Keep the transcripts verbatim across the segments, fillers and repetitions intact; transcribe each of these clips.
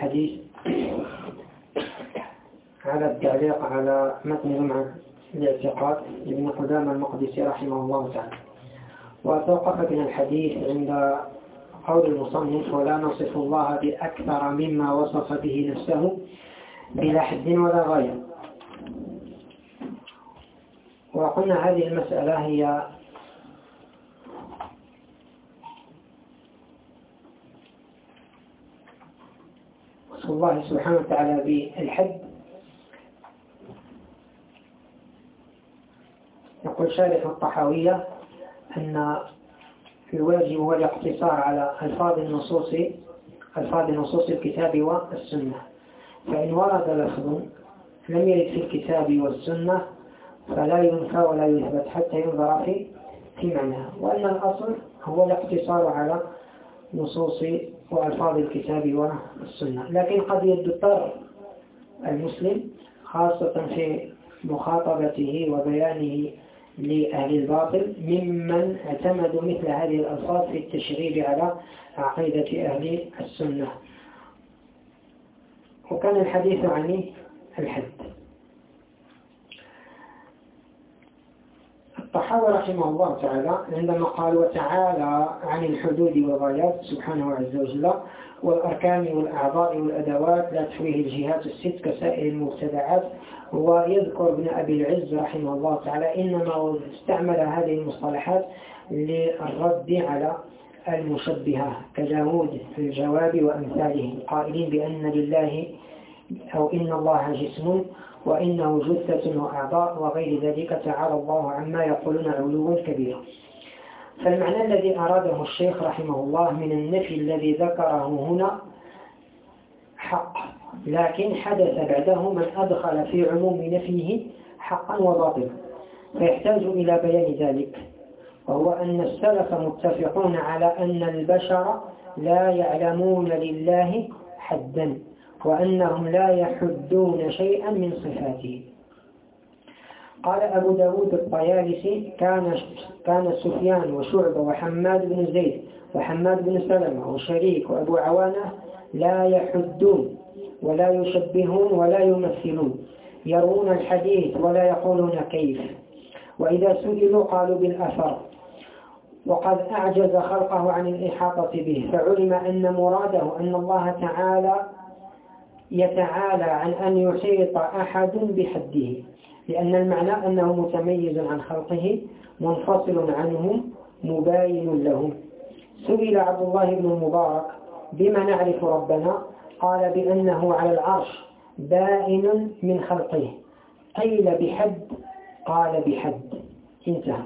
الحديث على التعليق على متن لمعة الاعتقاد لابن قدامة المقدسي رحمه الله تعالى. وتوقف بنا الحديث عند قول المصنف: ولا نصف الله بأكثر مما وصف به نفسه بلا حد ولا غاية. وقلنا هذه المسألة هي وصف الله سبحانه وتعالى بالحد. يقول شارح الطحاوية أن الواجب هو الاقتصار على ألفاظ النصوص ألفاظ نصوص الكتاب والسنة، فإن ورد لفظ لم يرد في الكتاب والسنة فلا ينفى ولا يثبت حتى ينظر في في معناه، وأن الأصل هو الاقتصار على نصوص وألفاظ الكتاب والسنة. لكن قد يضطر المسلم خاصة في مخاطبته وبيانه لأهل الباطل ممن اعتمدوا مثل هذه الألفاظ في التشغيل على عقيدة أهل السنة. وكان الحديث عن الحد. الطحاوي رحمه الله تعالى عندما قال: وتعالى عن الحدود والغايات سبحانه عز وجل والأركان والأعضاء والأدوات لا تحويه الجهات الست كسائر المبتدعات. ويذكر ابن أبي العز رحمه الله تعالى إنما استعمل هذه المصطلحات للرد على المشبهة كداود في الجواب وأمثاله قائلين بأن لله أو إن الله جسم وإنه جثة وأعضاء وغير ذلك، تعالى الله عما يقولون علوا كبيرا. فالمعنى الذي أراده الشيخ رحمه الله من النفي الذي ذكره هنا حق، لكن حدث بعده من أدخل في عموم نفيه حقا وباطلا، فيحتاج إلى بيان ذلك، وهو أن السلف متفقون على أن البشر لا يعلمون لله حدا، وأنهم لا يحدون شيئا من صفاته. قال أبو داود الطيالسي: كان كان سفيان وشعبة وحماد بن زيد وحماد بن سلمة وشريك وأبو عوانة لا يحدون ولا يشبهون ولا يمثلون، يروون الحديث ولا يقولون كيف، وإذا سئلوا قالوا بالأثر، وقد أعجز خلقه عن الإحاطة به، فعلم أن مراده أن الله تعالى يتعالى عن أن يحيط أحد بحده، لأن المعنى أنه متميز عن خلقه منفصل عنهم مباين لهم. سئل عبد الله بن المبارك: بما نعرف ربنا؟ قال: بأنه على العرش بائن من خلقه. قيل: بحد؟ قال: بحد. انتهى.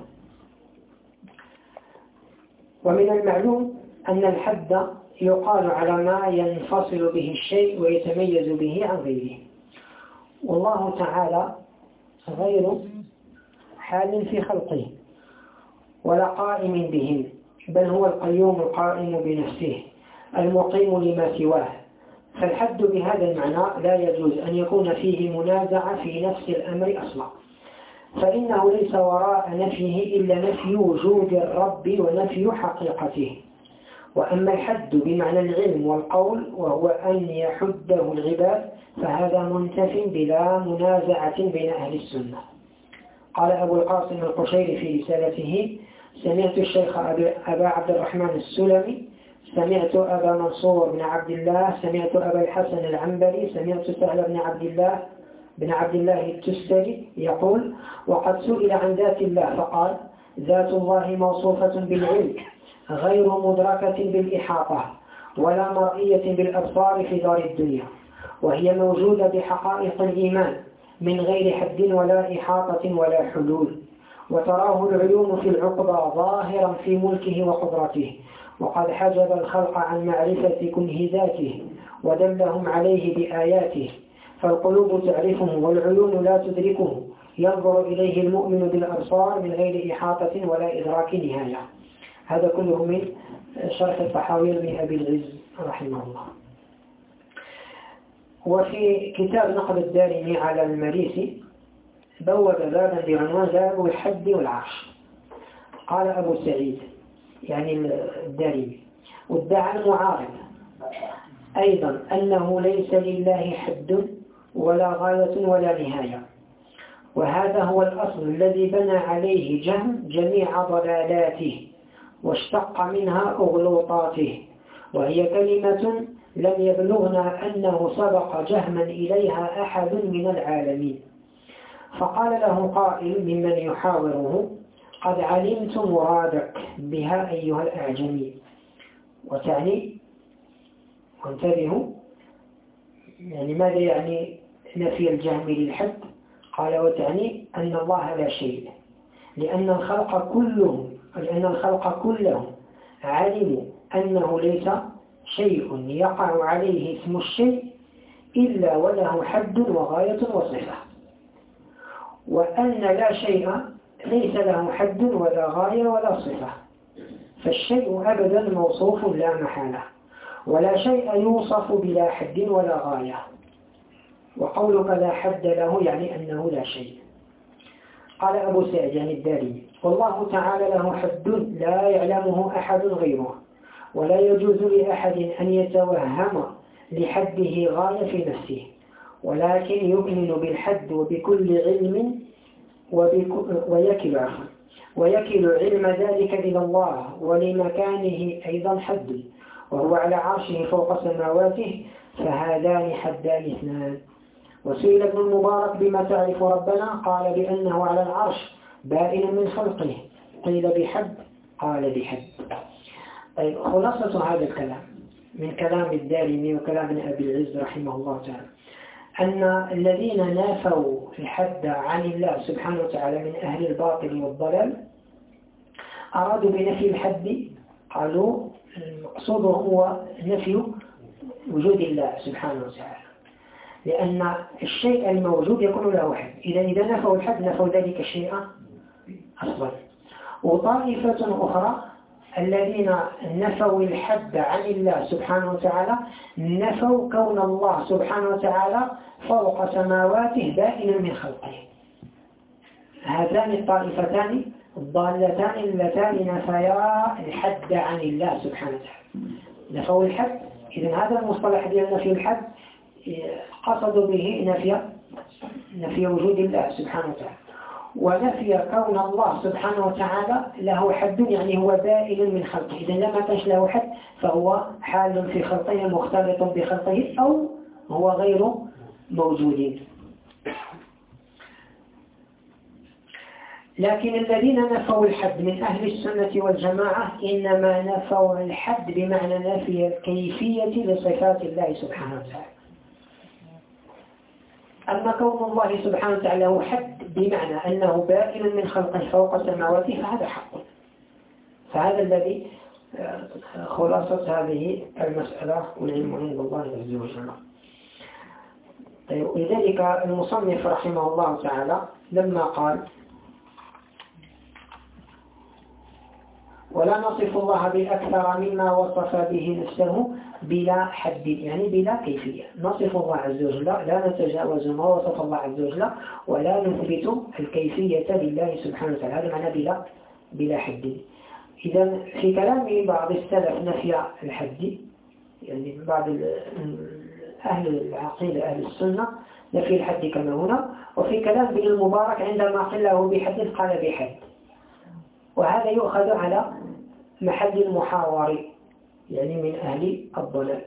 ومن المعلوم أن الحد يقال على ما ينفصل به الشيء ويتميز به عن غيره، والله تعالى غير حال في خلقه ولا قائم بهم، بل هو القيوم القائم بنفسه المقيم لما سواه. فالحد بهذا المعنى لا يجوز أن يكون فيه منازعة في نفس الأمر أصلا، فإنه ليس وراء نفيه إلا نفي وجود الرب ونفي حقيقته. وأما الحد بمعنى العلم والقول وهو أن يحده العباد فهذا منتف بلا منازعة بين أهل السنة. قال أبو القاسم القشيري في رسالته: سمعت الشيخ أبا عبد الرحمن السلمي، سمعت أبا منصور بن عبد الله، سمعت أبا الحسن العنبري، سمعت سهل بن عبد الله بن عبد الله التستري يقول: وقد سئل عن ذات الله فقال: ذات الله موصوفة بالعلم غير مدركة بالإحاطة ولا مرئية بالأبصار في دار الدنيا، وهي موجودة بحقائق الإيمان من غير حد ولا إحاطة ولا حلول، وتراه العيون في العقبى ظاهرا في ملكه وقدرته، وقد حجب الخلق عن معرفة كنه ذاته ودلهم عليه بآياته، فالقلوب تعرفه والعيون لا تدركه، ينظر إليه المؤمن بالأبصار من غير إحاطة ولا إدراك نهاية. هذا كله من شرح الطحاوي بن أبي العز رحمه الله. وفي كتاب نقد الدارمي على المريسي بوب بابا بعنوان باب الحد والعرش. قال أبو سعيد يعني الدارمي: وادعى المعارض أيضا أنه ليس لله حد ولا غاية ولا نهاية، وهذا هو الأصل الذي بنى عليه جهم جميع ضلالاته واشتق منها أغلوطاته، وهي كلمة لم يبلغنا أنه سبق جهما إليها أحد من العالمين. فقال له قائل ممن يحاوره: قد علمت مرادك بها أيها الأعجمي. وتعني، وانتبهوا، يعني ماذا يعني نفي الجهم للحد؟ قال: وتعني أن الله لا شيء، لأن الخلق كلهم لأن الخلق كلهم علموا أنه ليس شيء يقع عليه اسم الشيء إلا وله حد وغاية وصفة، وأن لا شيء ليس له حد ولا غاية ولا صفة، فالشيء أبدا موصوف لا محالة، ولا شيء يوصف بلا حد ولا غاية. وقولك لا حد له يعني أنه لا شيء. قال أبو سعيد يعني الدارمي: والله تعالى له حد لا يعلمه أحد غيره، ولا يجوز لأحد أن يتوهم لحده غاية في نفسه، ولكن يؤمن بالحد وبكل علم ويكل عفوا ويكل علم ذلك إلى الله، ولمكانه أيضا حد، وهو على عرشه فوق سماواته، فهذان حدان اثنان. وسئل ابن المبارك: بما تعرف ربنا؟ قال: بأنه على العرش بائن من خلقه. قيل: بحد؟ قال: بحد. طيب، خلاصة هذا الكلام من كلام الدارمي وكلام ابن أبي العز رحمه الله تعالى أن الذين نافوا الحد عن الله سبحانه وتعالى من أهل الباطل والضلال أرادوا بنفي الحد، قالوا المقصود هو نفي وجود الله سبحانه وتعالى، لأن الشيء الموجود يكون له حد. إذا إذا نفوا الحد نفوا ذلك الشيء أصلا. وطائفة أخرى الذين نفوا الحد عن الله سبحانه وتعالى نفوا كون الله سبحانه وتعالى فوق سماواته بائن من خلقه. هذان الطائفتان الضالتان اللتان نفيا الحد عن الله سبحانه وتعالى. نفوا الحد، إذن هذا المصطلح ديال نفي الحد قصدوا به نفي نفي وجود الله سبحانه وتعالى، ونفي كون الله سبحانه وتعالى له حد، يعني هو بائن من خلقه. إذا لما كانش له حد فهو حال في خلقه مختلط بخلقه، أو هو غير موجود. لكن الذين نفوا الحد من أهل السنة والجماعة إنما نفوا الحد بمعنى نفي الكيفية لصفات الله سبحانه وتعالى. أما كون الله سبحانه وتعالى له حد بمعنى أنه بائن من خلقه فوق سماواته فهذا حق. فهذا الذي خلاصة هذه المسألة، والعلم عند الله عز وجل. طيب، لذلك المصنف رحمه الله تعالى لما قال: ولا نصف الله بأكثر مما وصف به نفسه بلا حد، يعني بلا كيفية. نصف الله عز وجل، لا نتجاوز ما وصف الله عز وجل، ولا نثبت الكيفية لله سبحانه وتعالى. هذا معنى بلا بلا حد. إذا في كلام بعض السلف نفي الحد، يعني بعض أهل العقيدة أهل السنة نفي الحد كما هنا، وفي كلام ابن المبارك عندما قال له بحد قال بحد، وهذا يؤخذ على محل المحاور، يعني من أهل الضلال.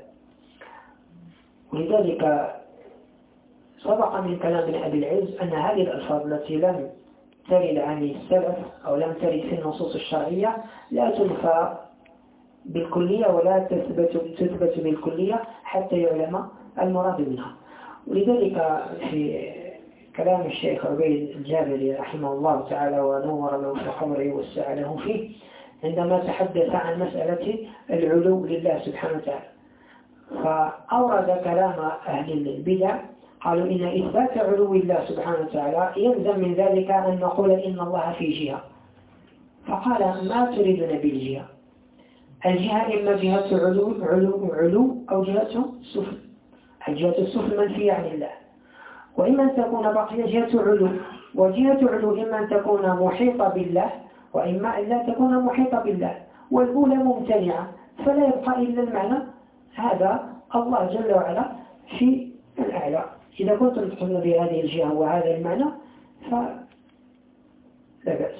ولذلك سبق من كلام ابن أبي العز أن هذه الألفاظ التي لم ترد عن السلف أو لم ترد في النصوص الشرعية لا تنفى بالكلية ولا تثبت, تثبت بالكلية حتى يعلم المراد منها. ولذلك في كلام الشيخ عبيد الجابري رحمه الله تعالى ونور له في قبره ووسع له فيه، عندما تحدث عن مسألة العلو لله سبحانه وتعالى، فأورد كلام أهل البدع، قالوا إن إثبات علو الله سبحانه وتعالى يلزم من ذلك أن نقول إن الله في جهة. فقال: ما تريدون بالجهة؟ الجهة إما جهة علو, علو, علو أو جهة سفل. الجهة السفل منفية عن الله، وإما أن تكون بقية جهة علو، وجهة علو إما أن تكون محيطة بالله وإما أن لا تكون محيطة بالله، والأولى ممتنعة، فلا يبقى إلا المعنى. هذا الله جل وعلا في الأعلى. إذا كنتم تقولون بهذه الجهة وهذا المعنى فلا بأس،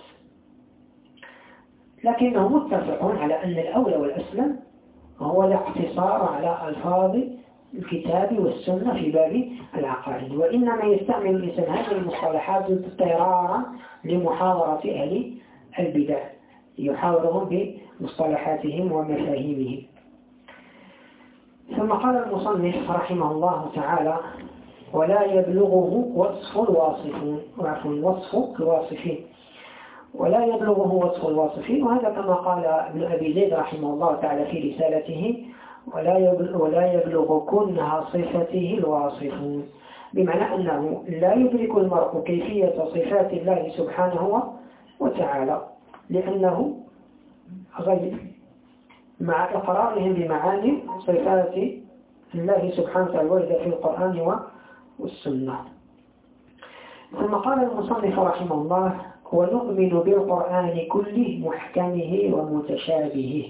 لكنهم متفقون على أن الأولى والأسلم هو الاقتصار على ألفاظ الكتاب والسنة في باب العقائد، وإنما يستعمل الإنسان هذه المصطلحات اضطرارا لمحاضرة أهل البدع، يحاورهم بمصطلحاتهم ومفاهيمهم. ثم قال المصنف رحمه الله تعالى: ولا يبلغه وصف الواصفون، وعفوا وصف الواصفين، ولا يبلغه وصف الواصفين. وهذا كما قال ابن أبي زيد رحمه الله تعالى في رسالته: ولا يبلغ, ولا يبلغ كنها صفته الواصفون، بمعنى أنه لا يدرك المرء كيفية صفات الله سبحانه وتعالى لأنه غيب، مع إقرارهم بمعاني صفات الله سبحانه وتعالى وإذا في القرآن والسنة. ثم قال المصنف رحمه الله: ونؤمن بالقرآن كله محكمه ومتشابهه.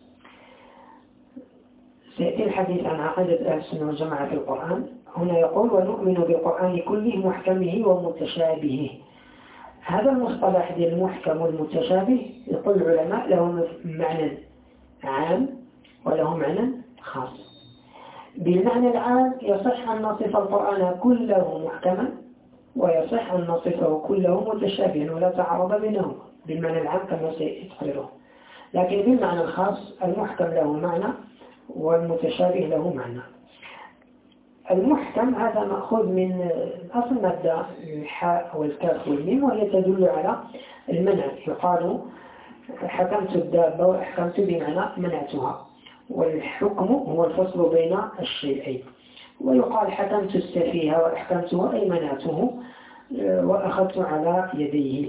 سيأتي الحديث عن عقيدة أهل السنة والجماعة في القرآن. هنا يقول: ونؤمن بالقرآن كله محكمه ومتشابهه. هذا المصطلح دي المحكم والمتشابه يقول العلماء له معنى عام وله معنى خاص. بالمعنى العام يصح أن نصف القرآن كله محكما، ويصح أن نصفه كله متشابها ولا تعارض بينهما بالمعنى العام كما سيتقرره. لكن بالمعنى الخاص المحكم له معنى والمتشابه له معنى. المحكم هذا مأخوذ من أصل مادة الحاء والكاف والميم، وهي تدل على المنع. يقال حكمت الدابة وأحكمت بمعنى منعتها، والحكم هو الفصل بين الشيئين. ويقال حكمت السفيه وأحكمته أي منعته وأخذت على يديه.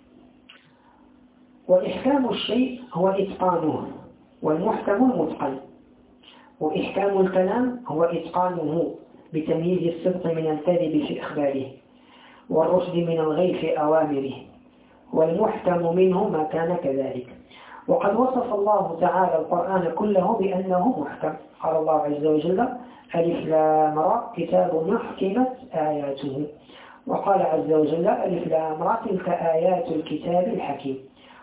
وإحكام الشيء هو إتقانه، والمحكم المتقن. وإحكام الكلام هو إتقانه بتمييز الصدق من الكذب في إخباره، والرشد من الغي في أوامره، والمحكم منه ما كان كذلك. وقد وصف الله تعالى القرآن كله بأنه محكم. قال الله عز وجل: ألف لام را كتاب محكمت آياته. وقال عز وجل: ألف لام را تلك آيات الكتاب الحكيم.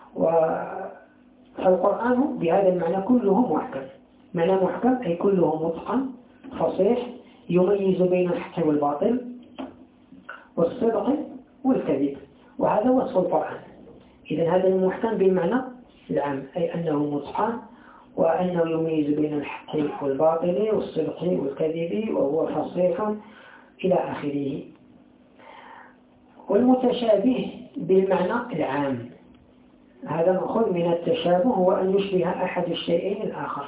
فالقرآن بهذا المعنى كله محكم. معنى محكم أي كله متقن فصيح يميز بين الحق والباطل والصدق والكذب، وهذا وصف القرآن. إذن هذا المحكم بالمعنى العام، أي أنه متقن وأنه يميز بين الحق والباطل والصدق والكذب وهو فصيح إلى آخره. والمتشابه بالمعنى العام هذا مأخوذ من التشابه، هو أن يشبه أحد الشيئين الآخر.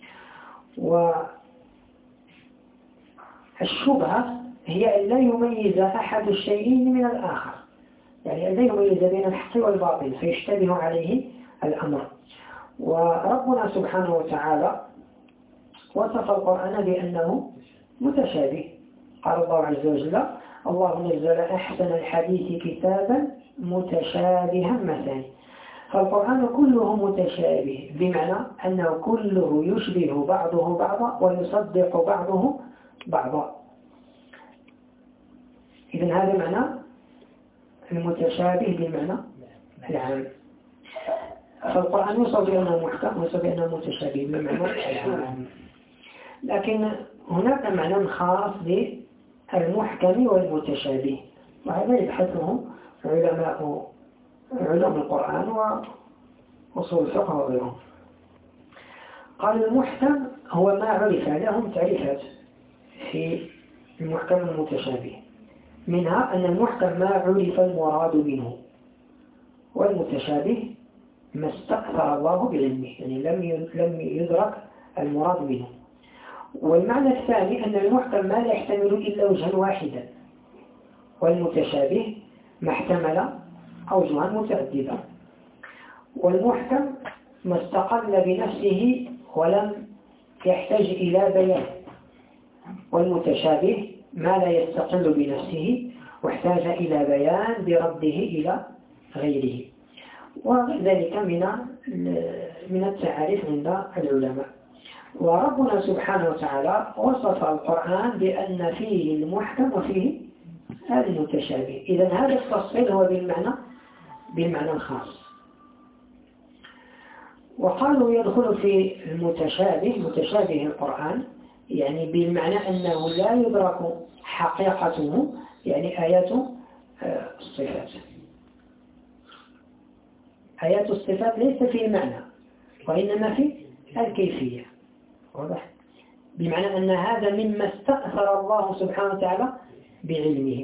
والشبهة هي أن لا يميز أحد الشيئين من الآخر، يعني أن لا يميز بين الحق والباطل فيشتبه عليه الأمر. وربنا سبحانه وتعالى وصف القرآن بأنه متشابه. قال الله عز وجل: الله نزل أحسن الحديث كتابا متشابها مثاني. فالقرآن كله متشابه بمعنى أنه كله يشبه بعضه بعضا ويصدق بعضه بعضا. إذن هذا معنى المتشابه بالمعنى العام. فالقرآن يوصف بأنه محكم ويوصف بأنه متشابه بالمعنى العام. لكن هناك معنى خاص بالمحكم والمتشابه، وهذا يبحثه علماء علوم القرآن وأصول الفقه وغيرهم. قال: المحكم هو ما عرف، لهم تعريفات في المحكم المتشابه، منها أن المحكم ما عرف المراد منه، والمتشابه ما استأثر الله بعلمه، يعني لم لم يدرك المراد منه. والمعنى الثاني أن المحكم ما لا يحتمل إلا وجها واحدا، والمتشابه ما احتمل أوجها متعددة. والمحكم ما استقل بنفسه ولم يحتاج إلى بيان، والمتشابه ما لا يستقل بنفسه واحتاج إلى بيان برده إلى غيره. وذلك من من التعاريف عند العلماء. وربنا سبحانه وتعالى وصف القرآن بأن فيه المحكم وفيه المتشابه. إذا هذا التفصيل هو بالمعنى بالمعنى الخاص. وقالوا يدخل في المتشابه متشابه القرآن يعني بالمعنى أنه لا يدرك حقيقته، يعني آيات الصفات. آيات الصفات ليس في معنى وإنما في الكيفية، واضح؟ بمعنى أن هذا مما استأثر الله سبحانه وتعالى بعلمه.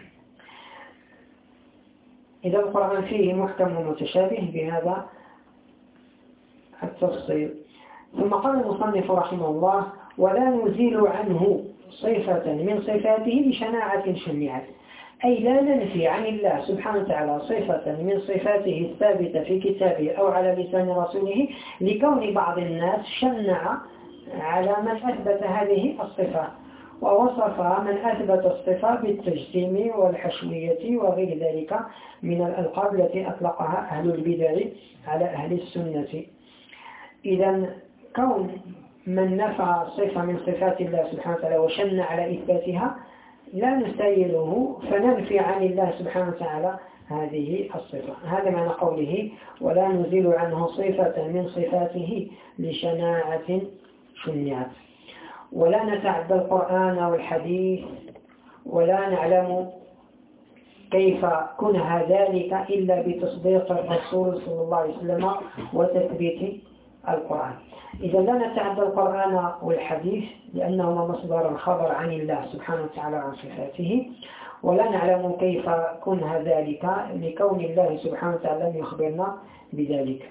إذا القرآن فيه محكم ومتشابه بهذا التفصيل. ثم قال المصنف رحمه الله: ولا نزيل عنه صفة من صفاته بشناعة شنعت، أي لا ننفي عن الله سبحانه وتعالى صفة من صفاته الثابتة في كتابه أو على لسان رسوله لكون بعض الناس شنع على من أثبت هذه الصفة، ووصف من أثبت الصفة بالتجسيم والحشوية وغير ذلك من الألقاب التي أطلقها أهل البدع على أهل السنة. إذا كون من نفى صفة من صفات الله سبحانه وتعالى وشن على إثباتها لا نستيله فننفي عن الله سبحانه وتعالى هذه الصفة. هذا معنى قوله: ولا نزيل عنه صفة من صفاته لشناعة شنعت. ولا نتعدى القرآن والحديث ولا نعلم كيف كنه ذلك إلا بتصديق الرسول صلى الله عليه وسلم وتثبيت القرآن. إذا لا نتعدى القرآن والحديث لأنهما مصدر الخبر عن الله سبحانه وتعالى عن صفاته، ولا نعلم كيف كنه ذلك لكون الله سبحانه وتعالى لم يخبرنا بذلك.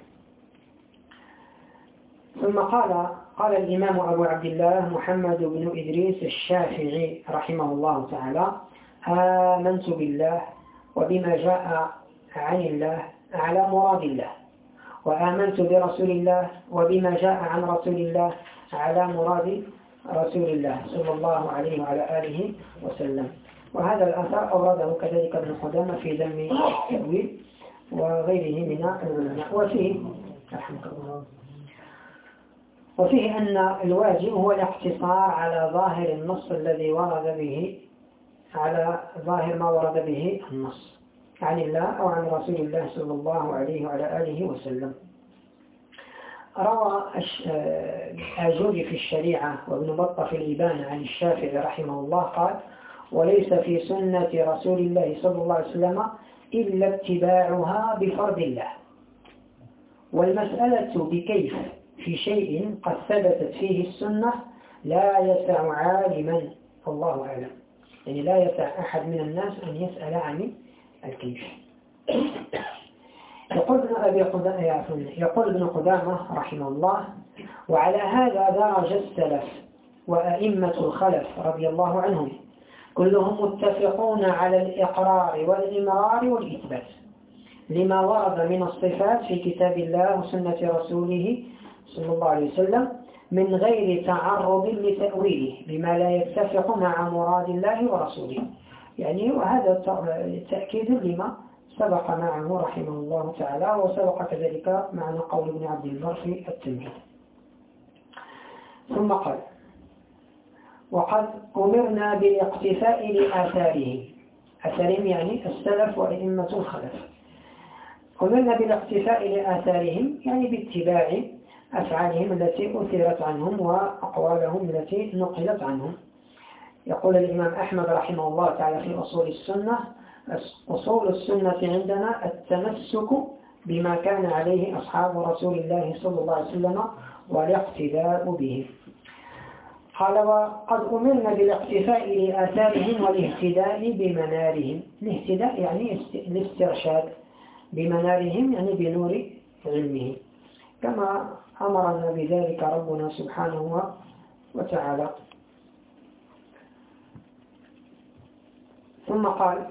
ثم قال قال الإمام أبو عبد الله محمد بن إدريس الشافعي رحمه الله تعالى: آمنت بالله وبما جاء عن الله على مراد الله، وآمنت برسول الله وبما جاء عن رسول الله على مراد رسول الله صلى الله عليه وعلى آله وسلم. وهذا الأثر أورده كذلك ابن قدامة في ذم التأويل وغيره من العلماء. وفيه رحمك الله وفيه أن الواجب هو الاقتصار على ظاهر النص الذي ورد به على ظاهر ما ورد به النص عن الله أو عن رسول الله صلى الله عليه وعلى آله وسلم. روى آجوري في الشريعة وابن بطة في الإبانة عن الشافعي رحمه الله قال: وليس في سنة رسول الله صلى الله عليه وسلم إلا اتباعها بفرض الله، والمسألة بكيف في شيء قد ثبتت فيه السنة لا يسع عالما والله أعلم. يعني لا يسع أحد من الناس أن يسأل عن الكيف. يقول ابن أبي قدامة يقول ابن قدامة رحمه الله: وعلى هذا درج السلف وأئمة الخلف رضي الله عنهم كلهم متفقون على الإقرار والإمرار والإثبات لما ورد من الصفات في كتاب الله وسنة رسوله صلى الله عليه وسلم من غير تعرض لتأويله بما لا يتفق مع مراد الله ورسوله. يعني وهذا تأكيد لما سبق معه رحمه الله تعالى، وسبق كذلك معنى قول ابن عبد البر في التمهيد. ثم قال: وقد أمرنا بالاقتفاء لآثاره، أثرهم يعني السلف وأئمة الخلف. أمرنا بالاقتفاء لآثارهم يعني باتباع أفعالهم التي أثرت عنهم وأقوالهم التي نقلت عنهم. يقول الإمام أحمد رحمه الله تعالى في أصول السنة: أصول السنة عندنا التمسك بما كان عليه أصحاب رسول الله صلى الله عليه وسلم والاقتداء به. قال: وقد أمرنا بالاقتفاء لآثارهم والاهتداء بمنارهم. الاهتداء يعني الاسترشاد، بمنارهم يعني بنور علمه، كما أمرنا بذلك ربنا سبحانه وتعالى. ثم قال: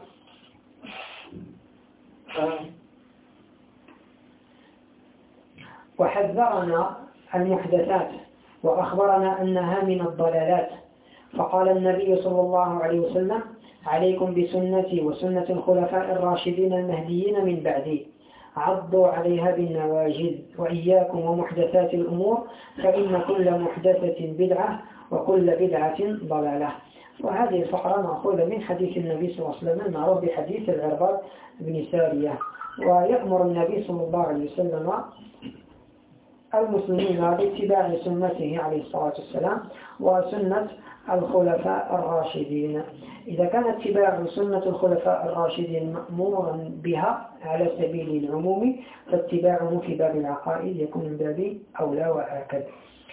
وحذرنا المحدثات وأخبرنا أنها من الضلالات، فقال النبي صلى الله عليه وسلم: عليكم بسنتي وسنة الخلفاء الراشدين المهديين من بعدي، عضوا عليها بالنواجذ وإياكم ومحدثات الأمور فإن كل محدثة بدعة وكل بدعة ضلالة. وهذه الفقرة مأخوذة من حديث النبي صلى الله عليه وسلم المعروف بحديث العرباض بن سارية. ويأمر النبي صلى الله عليه وسلم المسلمين باتباع سنته عليه الصلاة والسلام وسنة الخلفاء الراشدين. إذا كان اتباع سنة الخلفاء الراشدين مأمورا بها على سبيل العموم فاتباعه في باب العقائد يكون من باب أولى وآكد.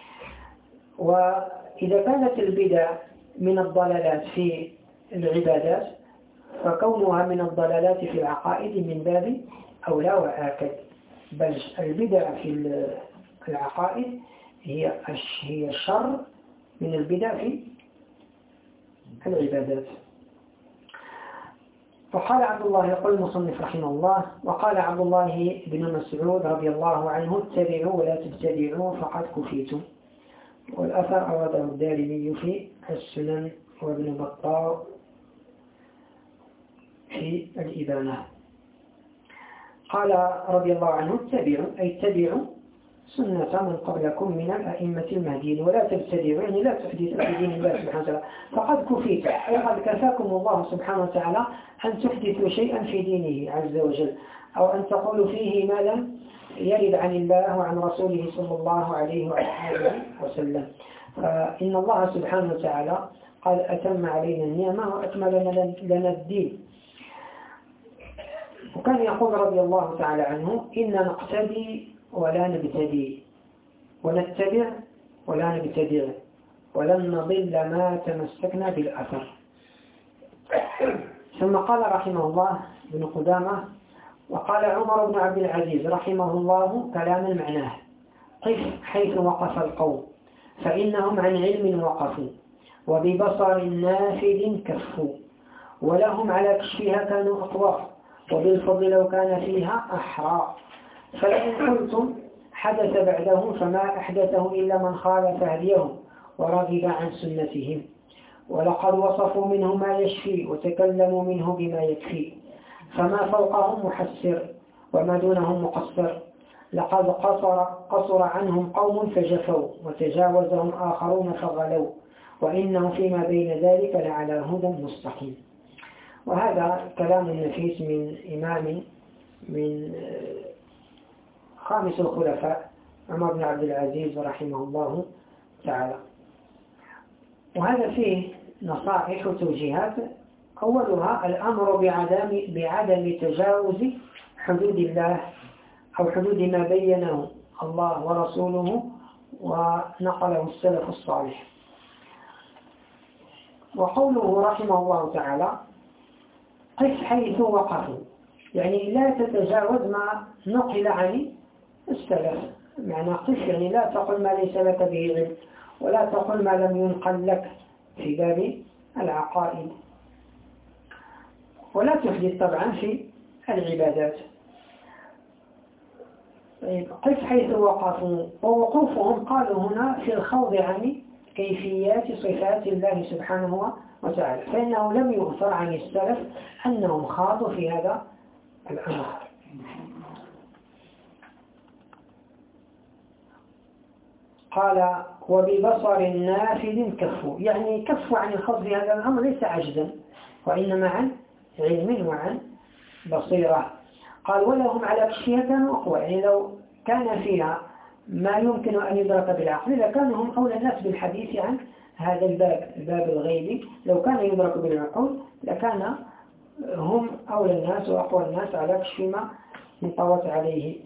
وإذا كانت البدع من الضلالات في العبادات فكونها من الضلالات في العقائد من باب أولى وآكد. بل البدع في العقائد هي هي الشر من البدع في العبادات. وقال عبد الله يقول المصنف رحمه الله وقال عبد الله بن مسعود رضي الله عنه اتبعوا ولا تبتدعوا فقد كفيتم. والأثر أورده الدارمي في السنن وابن بطال في الإبانة. قال رضي الله عنه اتبعوا أي اتبعوا سنة من قبلكم من الأئمة المهديين ولا تبتدعوا يعني لا تحدثوا في دين الله سبحانه وتعالى فقد كفيت أي قد كفاكم الله سبحانه وتعالى أن تحدثوا شيئا في دينه عز وجل أو أن تقولوا فيه ما لم يرد عن الله وعن رسوله صلى الله عليه وآله وسلم. فإن الله سبحانه وتعالى قال أتم علينا النعمة وأكمل لنا الدين. وكان يقول رضي الله تعالى عنه إن نقتدي ولا نبتدي ونتبع ولا نبتدع ولن نضل ما تمسكنا بالأثر. ثم قال رحمه الله ابن قدامة وقال عمر بن عبد العزيز رحمه الله كلاما معناه قف حيث وقف القوم فإنهم عن علم وقفوا وببصر نافذ كفوا ولهم على كشفها كانوا أقوى وبالفضل لو كان فيها أحرى فلئن قلتم حدث بعدهم فما أحدثه إلا من خالف هديهم ورغب عن سنتهم ولقد وصفوا منه ما يشفي وتكلموا منه بما يكفي فما فوقهم محسر وما دونهم مقصر لقد قصر, قصر عنهم قوم فجفوا وتجاوزهم آخرون فغلوا وإنه فيما بين ذلك لعلى هدى مستقيم. وهذا كلام نفيس من إمام من خامس الخلفاء عمر بن عبد العزيز رحمه الله تعالى. وهذا فيه نصائح وتوجيهات أولها الأمر بعدم, بعدم تجاوز حدود الله أو حدود ما بينه الله ورسوله ونقله السلف الصالح. وقوله رحمه الله تعالى قف حيث وقفوا يعني لا تتجاوز ما نقل عن السلف. معنى قف يعني لا تقل ما ليس لك به علم ولا تقل ما لم ينقل لك في باب العقائد ولا تحدث طبعا في العبادات. قف حيث وقفوا ووقوفهم قالوا هنا في الخوض عن كيفيات صفات الله سبحانه وتعالى فإنه لم يؤثر عن السلف أنهم خاضوا في هذا الأمر. قال وببصر نافذ كفوا يعني كفوا عن الخوض في هذا الأمر ليس عجزا وإنما عن علم وعن بصيرة. قال ولهم على كشفها كانوا أقوى يعني لو كان فيها ما يمكن أن يدرك بالعقل لكانوا هم أولى الناس بالحديث عن هذا الباب الباب الغيبي. لو كان يدرك بالعقول لكان هم أولى الناس وأقوى الناس على كشف ما انطوت عليه.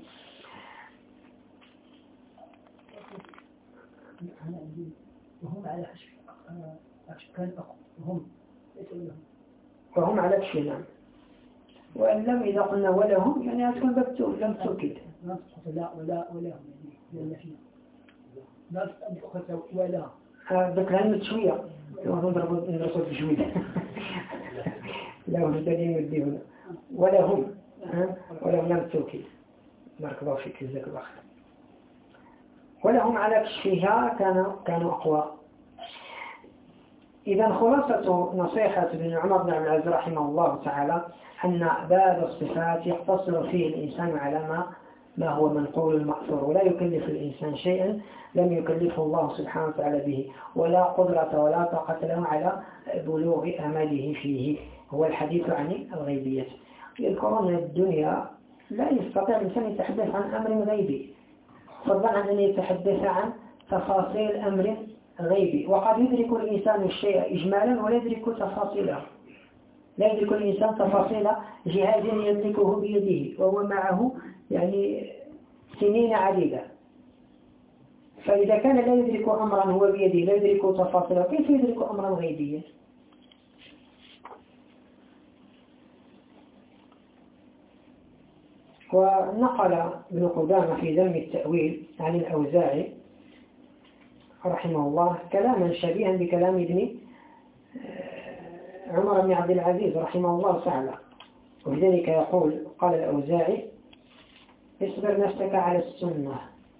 وهم على كشف كان أقوى وهم وهم على كشف نعم. وإن لم إذا قلنا ولهم يعني هتكون بكتو لم تؤكد لا ولا ولا هم لا تأخذ ولا ذكران شوية نضرب نرسل بشوية لا هم الدليل يديهنا ولا هم ولهم لم تؤكد بارك الله فيك جزاك الله خير. ولهم على كشفها كانوا كانوا أقوى. إذا خلاصة نصيحة ابن عمر بن عبد العزيز رحمه الله تعالى أن باب الصفات يقتصر فيه الإنسان على ما ما هو منقول المأثور، ولا يكلف الإنسان شيئا لم يكلفه الله سبحانه وتعالى به، ولا قدرة ولا طاقة له على بلوغ أمله فيه. هو الحديث عن الغيبية. يذكرون الدنيا لا يستطيع الإنسان يتحدث عن أمر غيبي، فضلا عن أن يتحدث عن تفاصيل أمر غيبي. وقد يدرك الإنسان الشيء إجمالا ولا يدرك تفاصيله، لا يدرك الإنسان تفاصيل جهاز يملكه بيده وهو معه يعني سنين عديدة. فإذا كان لا يدرك أمرا هو بيده لا يدرك تفاصيله، كيف يدرك أمرا غيبيا؟ ونقل ابن قدامة في ذم التأويل عن الأوزاعي رحمه الله كلاما شبيها بكلام ابن عمر بن عبد العزيز رحمه الله تعالى. ولذلك يقول قال الأوزاعي: اصبر نفسك على السنة.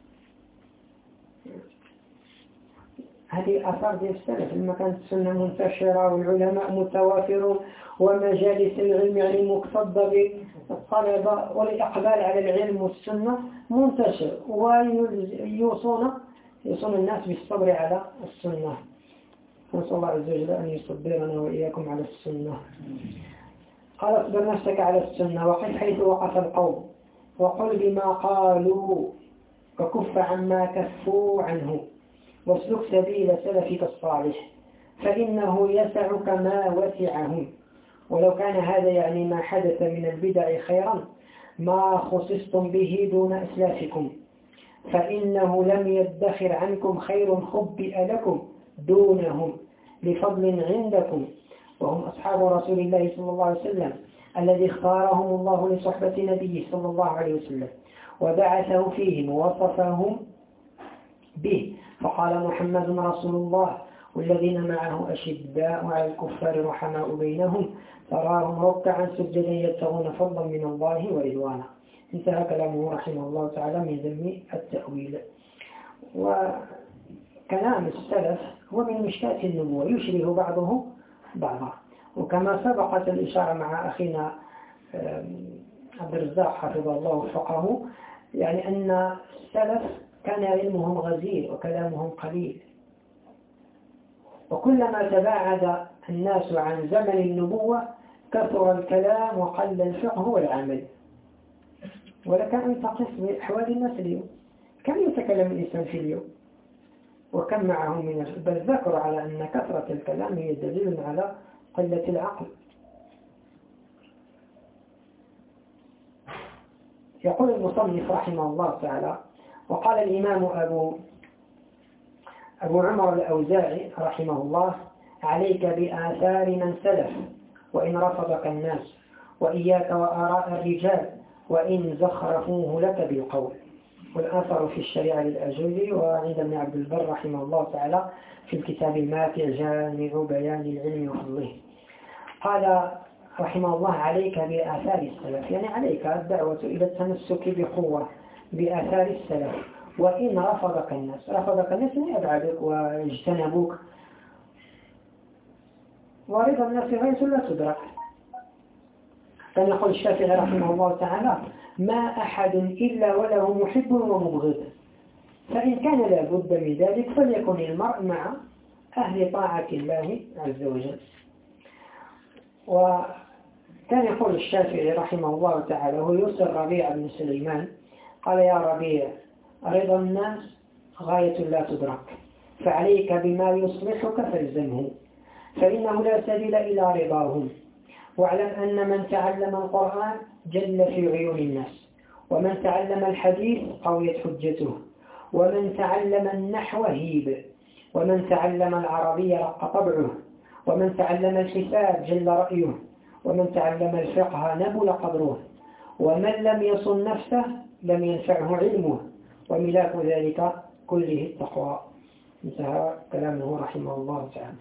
هذه أثار دي السلف لما كانت السنة منتشرة والعلماء متوافرون ومجالس العلم يعني مكتظة بالطلبة والإقبال على العلم والسنة منتشر، ويوصون يوصون الناس بالصبر على السنة. نسأل الله عز وجل أن يصبرنا وإياكم على السنة. قال: اصبر نفسك على السنة وقف حيث وقف القوم وقل بما قالوا وكف عما كفوا عنه واسلك سبيل سلفك الصالح فإنه يسعك ما وسعهم. ولو كان هذا يعني ما حدث من البدع خيرا ما خصصتم به دون أسلافكم، فإنه لم يدخر عنكم خير خبئ لكم دونهم لفضل عندكم، وهم أصحاب رسول الله صلى الله عليه وسلم الذي اختارهم الله لصحبة نبيه صلى الله عليه وسلم وبعثه فيهم ووصفهم به، فقال: محمد رسول الله والذين معه أشداء على الكفار رحماء بينهم تراهم ركعا سجدا يبتغون فضلا من الله ورضوانا. انتهى كلامه رحمه الله تعالى من ذم التأويل. وكلام السلف هو من مشكاة النبوة يشبه بعضه بعضا، وكما سبقت الإشارة مع أخينا عبد الرزاق حفظه الله وفقه، يعني أن السلف كان علمهم غزير وكلامهم قليل، وكلما تباعد الناس عن زمن النبوة كثر الكلام وقل الفقه والعمل. ولك أن تقف بأحوال الناس اليوم، كم يتكلم الإنسان في اليوم وكم معه من بل ذكر على أن كثرة الكلام هي دليل على قلة العقل. يقول المصنف رحمه الله تعالى: وقال الإمام أبو أبو عمر الأوزاعي رحمه الله: عليك بآثار من سلف وإن رفضك الناس، وإياك وآراء الرجال وإن زخرفوه لك بالقول. والآثر في الشريعة للأجوزي وعند ابن عبد البر رحمه الله تعالى في الكتاب الماتع جامع بيان العلم وفضله. قال رحمه الله: عليك بآثار السلف، يعني عليك الدعوة إلى التمسك بقوة بآثار السلف، وإن رفضك الناس. رفضك الناس من أبعدك واجتنبوك، ورضا الناس غاية لا تدرك. كان يقول الشافعي رحمه الله تعالى: ما أحد إلا وله محب ومبغض، فإن كان لا بد من ذلك فليكن المرء مع أهل طاعة الله عز وجل. وكان يقول الشافعي رحمه الله تعالى هو يوصي ربيع بن سليمان قال: يا ربيع، رضا الناس غاية لا تدرك، فعليك بما يصلحك فالزمه، فإنه لا سبيل إلى رضاهم. واعلم أن من تعلم القرآن جل في عيون الناس، ومن تعلم الحديث قويت حجته، ومن تعلم النحو هيب، ومن تعلم العربية رق طبعه، ومن تعلم الحساب جل رأيه، ومن تعلم الفقه نبل قدره، ومن لم يصن نفسه لم ينفعه علمه، وملاك ذلك كله التقوى. انتهى كلامه رحمه الله تعالى.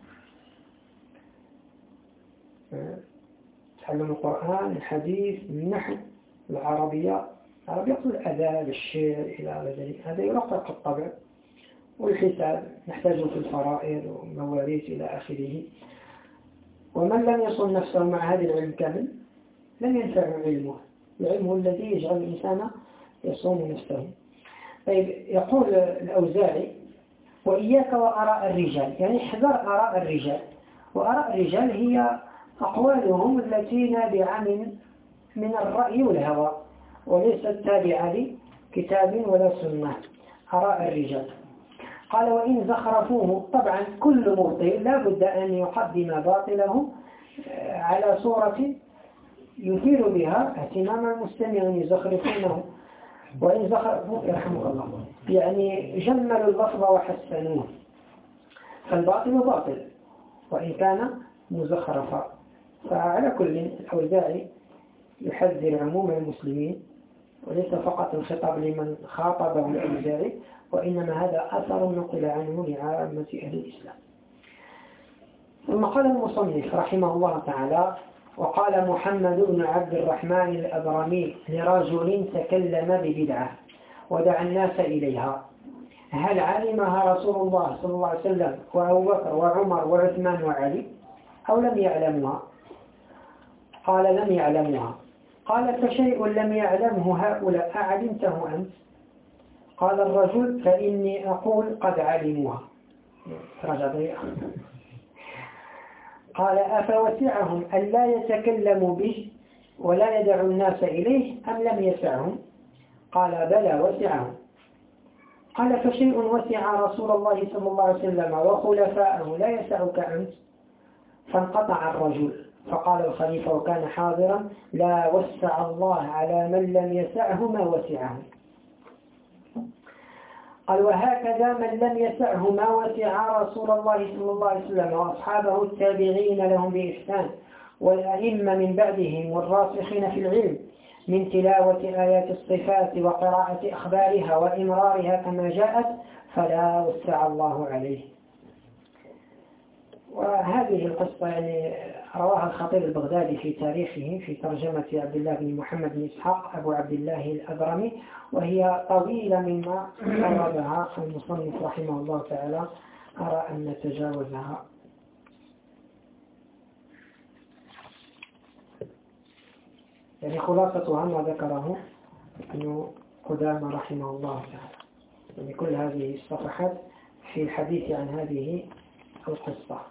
تعلم القرآن، الحديث، النحو، العربية، العربية الأداء بالشعر إلى ذلك، هذا يرقق الطبع والحساب نحتاجه في الفرائض والمواريث إلى آخره. ومن لم يصن نفسه مع هذا العلم كامل لم ينفع علمه، العلم الذي يجعل الإنسان يصون نفسه. طيب يقول الأوزاعي وإياك وآراء الرجال، يعني احذر آراء الرجال. وآراء الرجال هي أقوالهم التي نابعة من من الرأي والهوى وليست تابعة لكتاب ولا سنة. آراء الرجال قال وإن زخرفوه، طبعا كل مبطل لا بد أن يقدم باطله على صورة يثير بها اهتمام المستمعين يزخرفونه. وإن زخرفوه يرحمك الله يعني جملوا اللفظ وحسنوه، فالباطل باطل وإن كان مزخرفا. فعلى كل الأوزاعي يحذر عموم المسلمين، وليس فقط الخطاب لمن خاطبه الأوزاعي، وإنما هذا أثر نقل عنه لعامة أهل الإسلام. ثم قال المصنف رحمه الله تعالى وقال محمد بن عبد الرحمن الأبرمي لرجل تكلم ببدعة ودعا الناس إليها، هل علمها رسول الله صلى الله عليه وسلم وأبو بكر وعمر وعثمان وعلي أو لم يعلمها؟ قال لم يعلمها. قال فشيء لم يعلمه هؤلاء أعلمته أنت؟ قال الرجل فإني أقول قد علموها. رجع ضيئة. قال أفوسعهم أن لا يتكلموا به ولا يدعوا الناس إليه أم لم يسعهم؟ قال بلى وسعهم. قال فشيء وسع رسول الله صلى الله عليه وسلم وخلفاءه لا يسعك أنت؟ فانقطع الرجل. فقال الخليفة وكان حاضرا لا وسع الله على من لم يسعه ما وسعه. قال وهكذا من لم يسعه ما وسع رسول الله صلى الله عليه وسلم وأصحابه التابعين لهم بإحسان والأئمة من بعدهم والراسخين في العلم من تلاوة آيات الصفات وقراءة أخبارها وإمرارها كما جاءت فلا وسع الله عليه. وهذه القصة يعني رواها الخطيب البغدادي في تاريخه في ترجمة عبد الله بن محمد بن إسحاق أبو عبد الله الأبرمي، وهي طويلة مما أرادها المصنف رحمه الله تعالى. أرى أن نتجاوزها. يعني خلاصتها ما ذكره ابن قدامة رحمه الله تعالى، يعني كل هذه الصفحات في الحديث عن هذه القصة.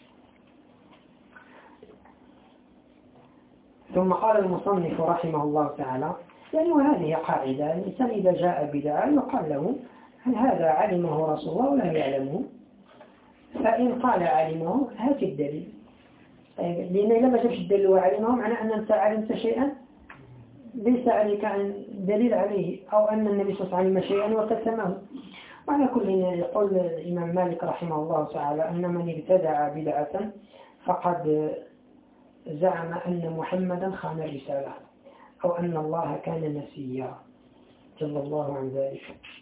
ثم قال المصنف رحمه الله تعالى يعني وهذه قاعدة، الإنسان إذا جاء بدعة يقال له هل هذا علمه رسول الله ولا يعلمه؟ فإن قال علمه هات الدليل، لأن لما جبش الدليل وعلمه معنى أن أنت علمت شيئا ليس عليك عن دليل عليه، أو أن النبي صلى الله عليه وسلم علم شيئا وكتمه. وعلى كل يقول الإمام مالك رحمه الله تعالى أن من ابتدع بدعة فقد زعم أن محمدا خان الرسالة أو أن الله كان نسيا جل الله عن ذلك.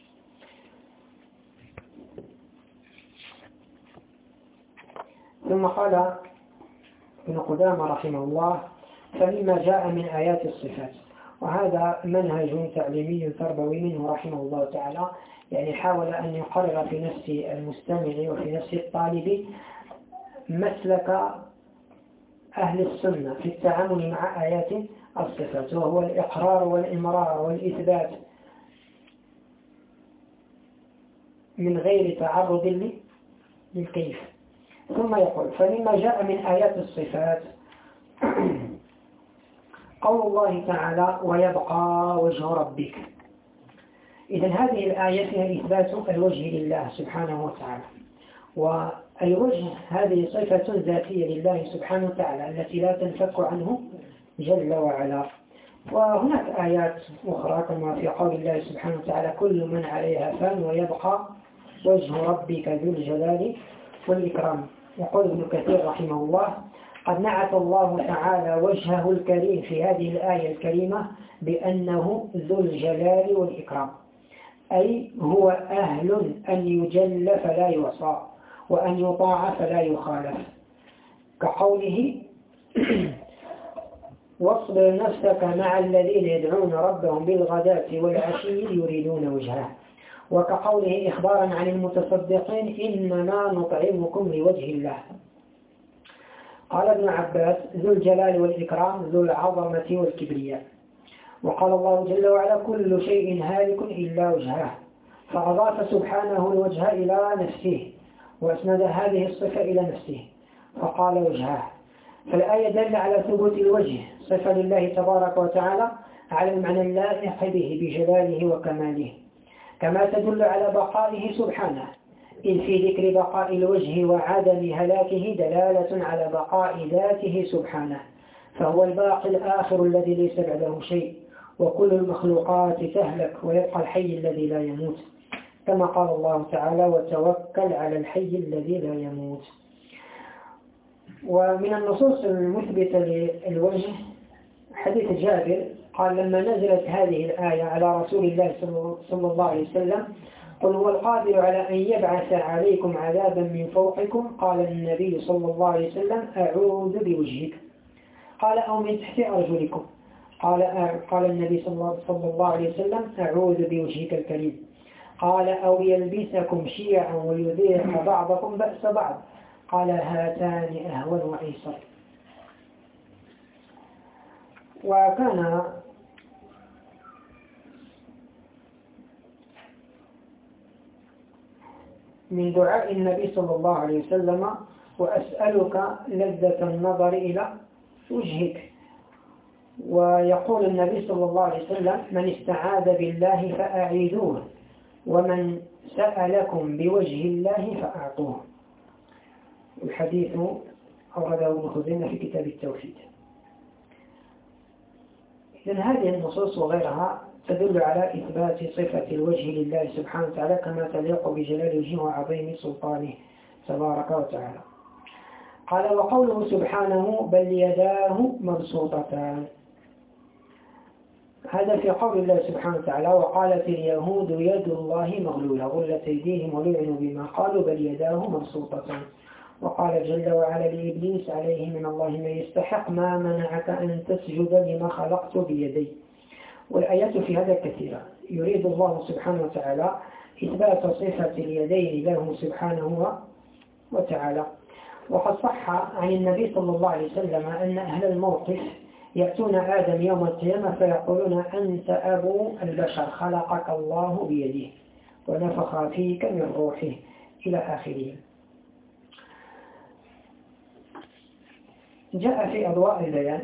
ثم قال ابن قدامة رحمه الله فلما جاء من آيات الصفات، وهذا منهج تعليمي تربوي منه رحمه الله تعالى، يعني حاول أن يقرر في نفس المستمع وفي نفس الطالب مسلك أهل السنة في التعامل مع آيات الصفات، وهو الإقرار والإمرار والإثبات من غير تعرض للكيف. ثم يقول فلما جاء من آيات الصفات قول الله تعالى ويبقى وجه ربك. إذن هذه الآية فيها إثبات الوجه لله سبحانه وتعالى، والوجه هذه صفة ذاتية لله سبحانه وتعالى التي لا تنفك عنه جل وعلا. وهناك آيات أخرى كما في قول الله سبحانه وتعالى كل من عليها فان ويبقى وجه ربك ذو الجلال والإكرام. يقول ابن كثير رحمه الله قد نعت الله تعالى وجهه الكريم في هذه الآية الكريمة بأنه ذو الجلال والإكرام، أي هو أهل أن يجل فلا يعصى وأن يطاع فلا يخالف، كقوله واصبر نفسك مع الذين يدعون ربهم بالغداة والعشي يريدون وجهه وكقوله إخبارا عن المتصدقين إنما نطعمكم لوجه الله. قال ابن عباس ذو الجلال والإكرام ذو العظمة والكبرياء. وقال الله جل وعلا كل شيء هالك إلا وجهه، فأضاف سبحانه الوجه إلى نفسه وأسند هذه الصفة إلى نفسه فقال وجهه. فالآية دل على ثبوت الوجه صفة لله تبارك وتعالى على المعنى اللائق به بجلاله وكماله، كما تدل على بقائه سبحانه، إذ في ذكر بقاء الوجه وعدم هلاكه دلالة على بقاء ذاته سبحانه، فهو الباقي الآخر الذي ليس بعده شيء، وكل المخلوقات تهلك ويبقى الحي الذي لا يموت، كما قال الله تعالى وتوكل على الحي الذي لا يموت. ومن النصوص المثبتة للوجه حديث جابر قال لما نزلت هذه الآية على رسول الله صلى الله عليه وسلم قل هو القادر على أن يبعث عليكم عذابا من فوقكم، قال النبي صلى الله عليه وسلم أعوذ بوجهك، قال أو من تحت أرجلكم، قال قال النبي صلى الله عليه وسلم أعوذ بوجهك الكريم، قال أو يلبسكم شيعا ويذيق بعضكم بأس بعض، قال هاتان أهون وأيسر. وكان من دعاء النبي صلى الله عليه وسلم وأسألك لذة النظر إلى وجهك. ويقول النبي صلى الله عليه وسلم من استعاذ بالله فأعيذوه ومن سألكم بوجه الله فأعطوه. الحديث أورده ابن خزيمة في كتاب التوحيد. إذن هذه النصوص وغيرها تدل على إثبات صفة الوجه لله سبحانه وتعالى كما تليق بجلال وجهه وعظيم سلطانه تبارك وتعالى. قال وقوله سبحانه بل يداه مبسوطتان، هذا في قول الله سبحانه وتعالى وقالت اليهود يد الله مغلولة غلت أيديهم ولعنوا بما قالوا بل يداه مبسوطتان. وقال جل وعلا لإبليس عليه من الله ما يستحق ما منعك أن تسجد لما خلقت بيدي. والآيات في هذا كثيرة. يريد الله سبحانه وتعالى إثبات صفة اليدين له سبحانه وتعالى. وقد صح عن النبي صلى الله عليه وسلم أن أهل الموقف يأتون آدم يوم القيامة فيقولون أنت أبو البشر خلقك الله بيده ونفخ فيك من روحه إلى آخره. جاء في أضواء البيان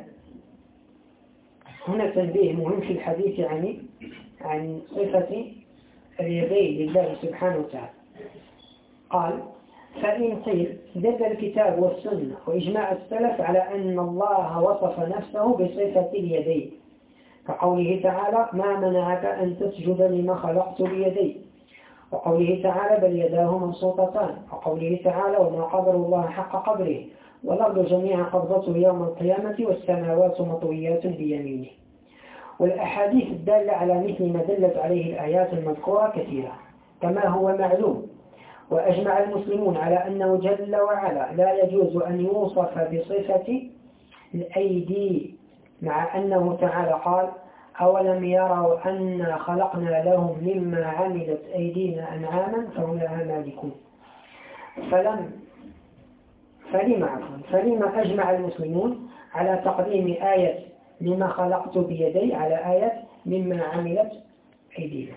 هنا تنبيه مهم في الحديث عن عن صفة اليدين لله سبحانه وتعالى. قال فإن قيل دل الكتاب والسنة وإجماع السلف على أن الله وصف نفسه بصفة اليدين كقوله تعالى ما منعك أن تسجد لما خلقت بيدي، وقوله تعالى بل يداه مبسوطتان، وقوله تعالى وما قدر الله حق قدره والأرض جميعا قبضته يوم القيامة والسماوات مطويات بيمينه. والأحاديث الدالة على مثل ما دلت عليه الآيات المذكورة كثيرة كما هو معلوم. وأجمع المسلمون على أنه جل وعلا لا يجوز أن يوصف بصفة الأيدي، مع أنه تعالى قال أولم يروا أنا خلقنا لهم مما عملت أيدينا أنعاما فهم لها مالكون. فلم فلما عفوا فلما أجمع المسلمون على تقديم آية لما خلقت بيدي على آية مما عملت أيدينا؟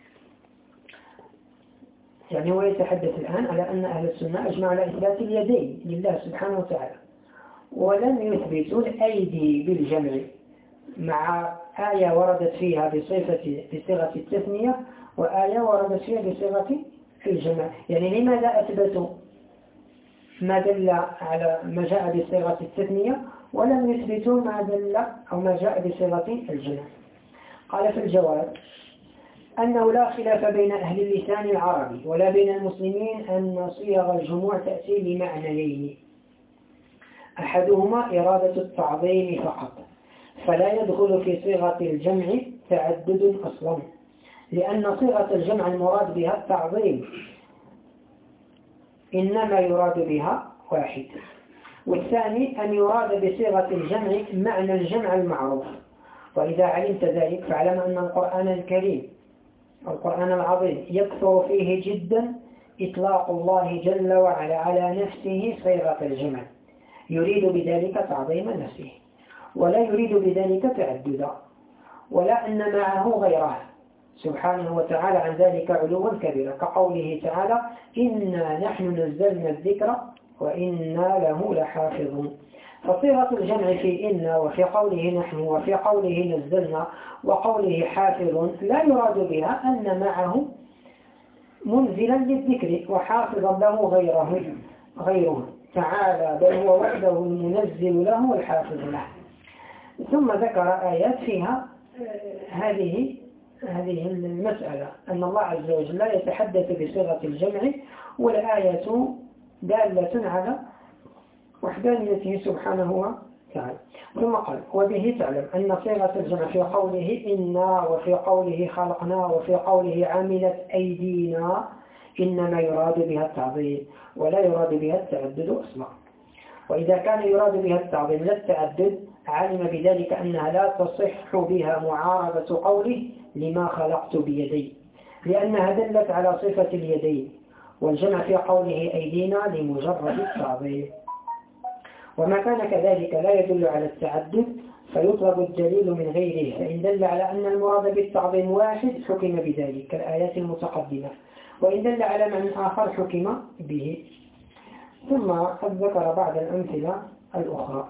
يعني هو يتحدث الآن على أن أهل السنة أجمع على إثبات اليدين لله سبحانه وتعالى، ولم يثبتوا الأيدي بالجمع، مع آية وردت فيها بصفة بصيغة التثنية وآية وردت فيها بصيغة الجمع. يعني لماذا أثبتوا ما دل على ما جاء بصيغة التثنية ولم يثبتوا ما دل أو ما جاء بصيغة الجمع؟ قال في الجواب أنه لا خلاف بين أهل اللسان العربي ولا بين المسلمين أن صيغ الجموع تأتي لمعنيين، أحدهما إرادة التعظيم فقط، فلا يدخل في صيغة الجمع تعدد أصلا، لأن صيغة الجمع المراد بها التعظيم إنما يراد بها واحد. والثاني أن يراد بصيغة الجمع معنى الجمع المعروف. وإذا علمت ذلك فاعلم أن القرآن الكريم القرآن العظيم يكثر فيه جدا إطلاق الله جل وعلا على نفسه صيغة الجمع، يريد بذلك تعظيم نفسه، ولا يريد بذلك تعددا، ولا أن معه غيره سبحانه وتعالى عن ذلك علوا كبيرا، كقوله تعالى إنا نحن نزلنا الذكر وإنا له لحافظون. فصيغة الجمع في إنا وفي قوله نحن وفي قوله نزلنا وقوله حافظ لا يراد بها أن معه منزلا للذكر وحافظا له غيره غيره تعالى، بل هو وحده المنزل له والحافظ له. ثم ذكر آيات فيها هذه هذه المسألة أن الله عز وجل لا يتحدث بصيغة الجمع، والآية دالة على وحدانيته سبحانه وتعالى. ثم قال وبه تعلم أن صيغة الجمع في قوله إنا وفي قوله خلقنا وفي قوله عملت أيدينا إنما يراد بها التعظيم ولا يراد بها التعدد أصلا. وإذا كان يراد بها التعظيم لا التعدد علم بذلك أنها لا تصح بها معارضة قوله لما خلقت بيدي، لأنها دلت على صفة اليدين، والجمع في قوله أيدينا لمجرد التعظيم. وما كان كذلك لا يدل على التعدد فيطلب الدليل من غيره، فإن دل على أن المراد بالتعظيم واحد حكم بذلك كالآيات المتقدمة، وإن دل على معنى آخر حكم به. ثم قد ذكر بعض الأمثلة الأخرى.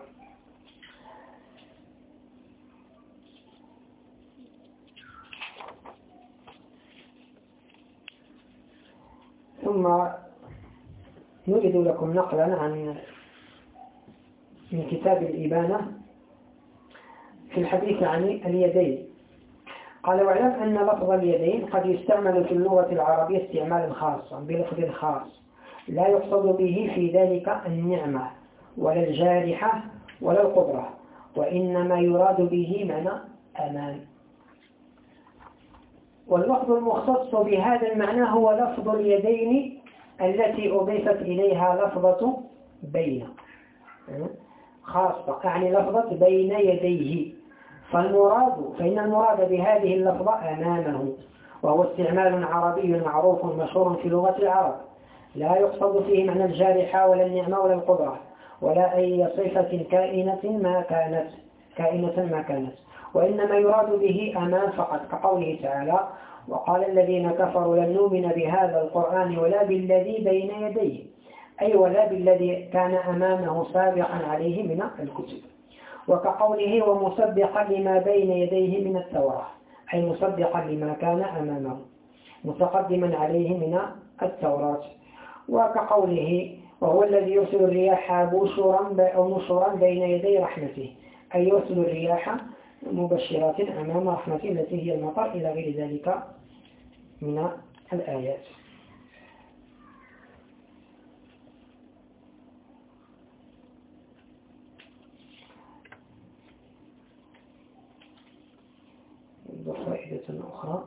ثم نريد لكم نقلا عن من كتاب الإبانة في الحديث عن اليدين. قال واعلم أن لفظ اليدين قد يستعمل في اللغة العربية استعمالا خاصا بلفظ خاص لا يقصد به في ذلك النعمة ولا الجارحة ولا القدرة، وإنما يراد به معنى أمان. واللفظ المختص بهذا المعنى هو لفظ اليدين التي أضيفت إليها لفظة بين خاصة، يعني لفظة بين يديه. فالمراد فإن المراد بهذه اللفظة أمامه، وهو استعمال عربي معروف مشهور في لغة العرب، لا يقصد فيه معنى الجارحة ولا النعمة ولا القدرة ولا أي صفة كائنة ما كانت كائنة ما كانت وإنما يراد به أمان فقط، كقوله تعالى وقال الذين كفروا لن نؤمن بهذا القرآن ولا بالذي بين يديه، أي ولا بالذي كان أمامه سابقا عليه من الكتب. وكقوله ومصدقا لما بين يديه من التوراة، أي مصدقا لما كان أمامه متقدما عليه من التوراة. وكقوله وهو الذي يرسل الرياح بشرا أو نشرا بين يدي رحمته، أي يرسل الرياح مبشرات أمام رحمته التي هي المطر إلى غير ذلك من الآيات. فائدة أخرى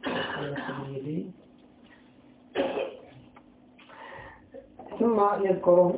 ثم يذكر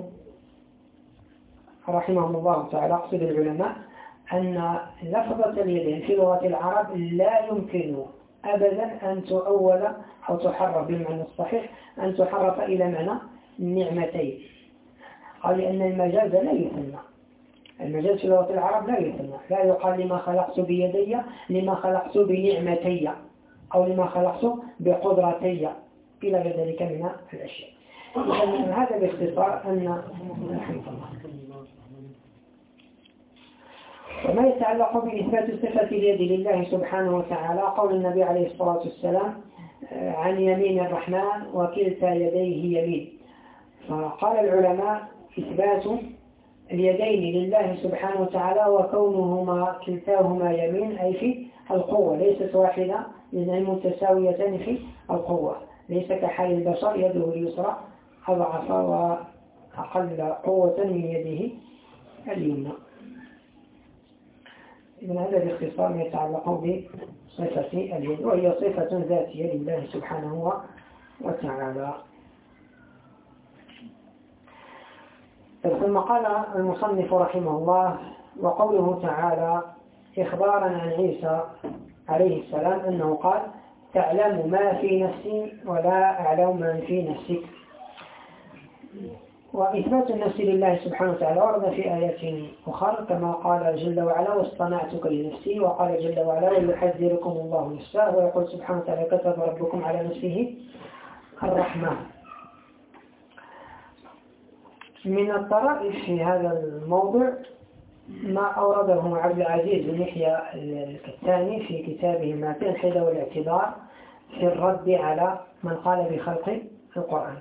رحمهم الله تعالى أقصد العلماء أن لفظة اليدين في لغة العرب لا يمكن أبدا أن تؤول أو تحرف بالمعنى الصحيح، أن تحرف إلى معنى النعمتين. قال لأن المجاز لا يثنى، المجاز في لغة العرب لا يثنى، لا يقال لما خلقت بيدي لما خلقت بنعمتي أو لما خلقت بقدرتي إلى غير ذلك من الأشياء. إذن هذا باختصار أن وما يتعلق بإثبات صفة اليد لله سبحانه وتعالى قول النبي عليه الصلاة والسلام عن يمين الرحمن وكلتا يديه يمين. فقال العلماء إثبات اليدين لله سبحانه وتعالى وكونهما كلتاهما يمين أي في القوة، ليست واحدة لأنها متساويتان في القوة، ليس كحال البشر يده اليسرى أضعف وأقل قوة من يده اليمنى. إذن هذا باختصار ما يتعلق بصفة اليد، وهي صفة ذاتية لله سبحانه وتعالى. ثم قال المصنف رحمه الله وقوله تعالى إخبارا عن عيسى عليه السلام أنه قال تعلم ما في نفسي ولا أعلم ما في نفسك. وإثبات النفس لله سبحانه وتعالى ورد في آيات أخرى كما قال جل وعلا واصطنعتك لنفسي، وقال جل وعلا ويحذركم الله نفسه، ويقول سبحانه وتعالى كتب ربكم على نفسه الرحمة. من الطرائف في هذا الموضوع ما أورده عبد العزيز بن يحيى الكتاني في كتابه الماتع الحيلة والاعتبار في الرد على من قال بخلق القرآن.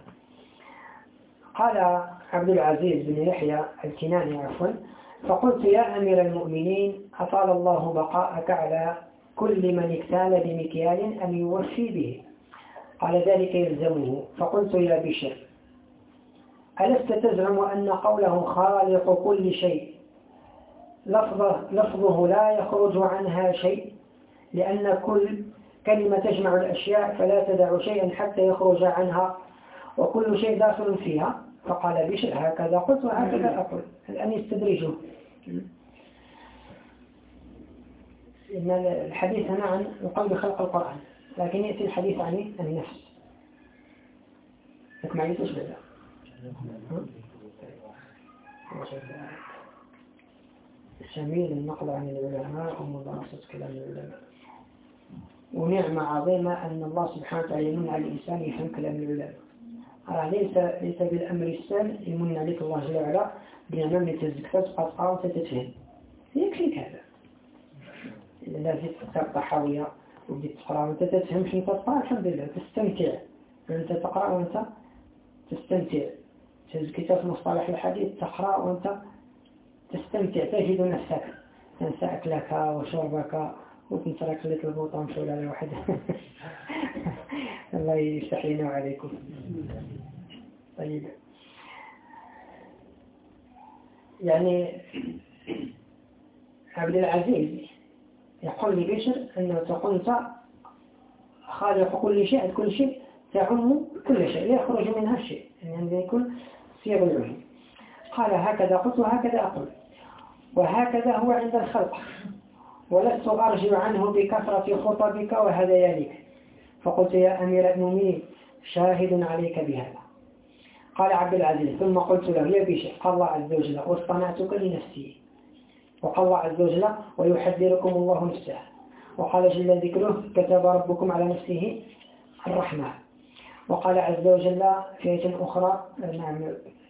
قال عبد العزيز بن يحيى الكناني عفوا فقلت يا أمير المؤمنين أطال الله بقاءك على كل من اكتال بمكيال أن يوفي به، قال ذلك يلزمه. فقلت يا بشر ألست تزعم أن قوله خالق كل شيء لفظه, لفظه لا يخرج عنها شيء، لأن كل كلمة تجمع الأشياء فلا تدع شيئا حتى يخرج عنها وكل شيء داخل فيها. فقال بشر هكذا قلت وهكذا أقول. الآن يستدرجه، إن الحديث هنا عن القول بخلق القرآن، لكن يأتي الحديث عن النفس. لك معي تشبه ذا جميل النقل عن العلماء ومدرسة كلام العلماء، ونعمة عظيمة أن الله سبحانه وتعالى يمن على الإنسان يفهم كلام العلماء. ليس ليس بالأمر السهل يمن عليك الله جل وعلا بنعمة تزكى تقطع وتتفهم، يكفيك هذا. إذا لازم تقرأ طحاوية وبدأت تقرأ وأنت تتفهم شنو تقرأ الحمد لله تستمتع، أنت تقرأ وأنت تستمتع. تزكية مصطلح الحديث تقرأ وأنت تستمتع، تجد نفسك تنسى أكلك وشربك وتنسى خليت البوطة مشغول على واحد. الله يستحيينا عليكم. طيب يعني عبد العزيز يقول لبشر أنه تقول أنت خالق كل شيء، كل شيء تعم كل شيء لا يخرج منها شيء، يعني يكون صيغ العلم. قال هكذا قلت وهكذا أقول وهكذا هو عند الخلق، ولست أرجع عنه بكثرة خطبك وهذيانك. فقلت يا أمير المؤمنين شاهد عليك بهذا. قال عبد العزيز ثم قلت له يا بشر قال الله عز وجل واصطنعتك لنفسي، وقال الله عز وجل ويحذركم الله نفسه، وقال جل ذكره كتب ربكم على نفسه الرحمة، وقال عز وجل في آية أخرى نعم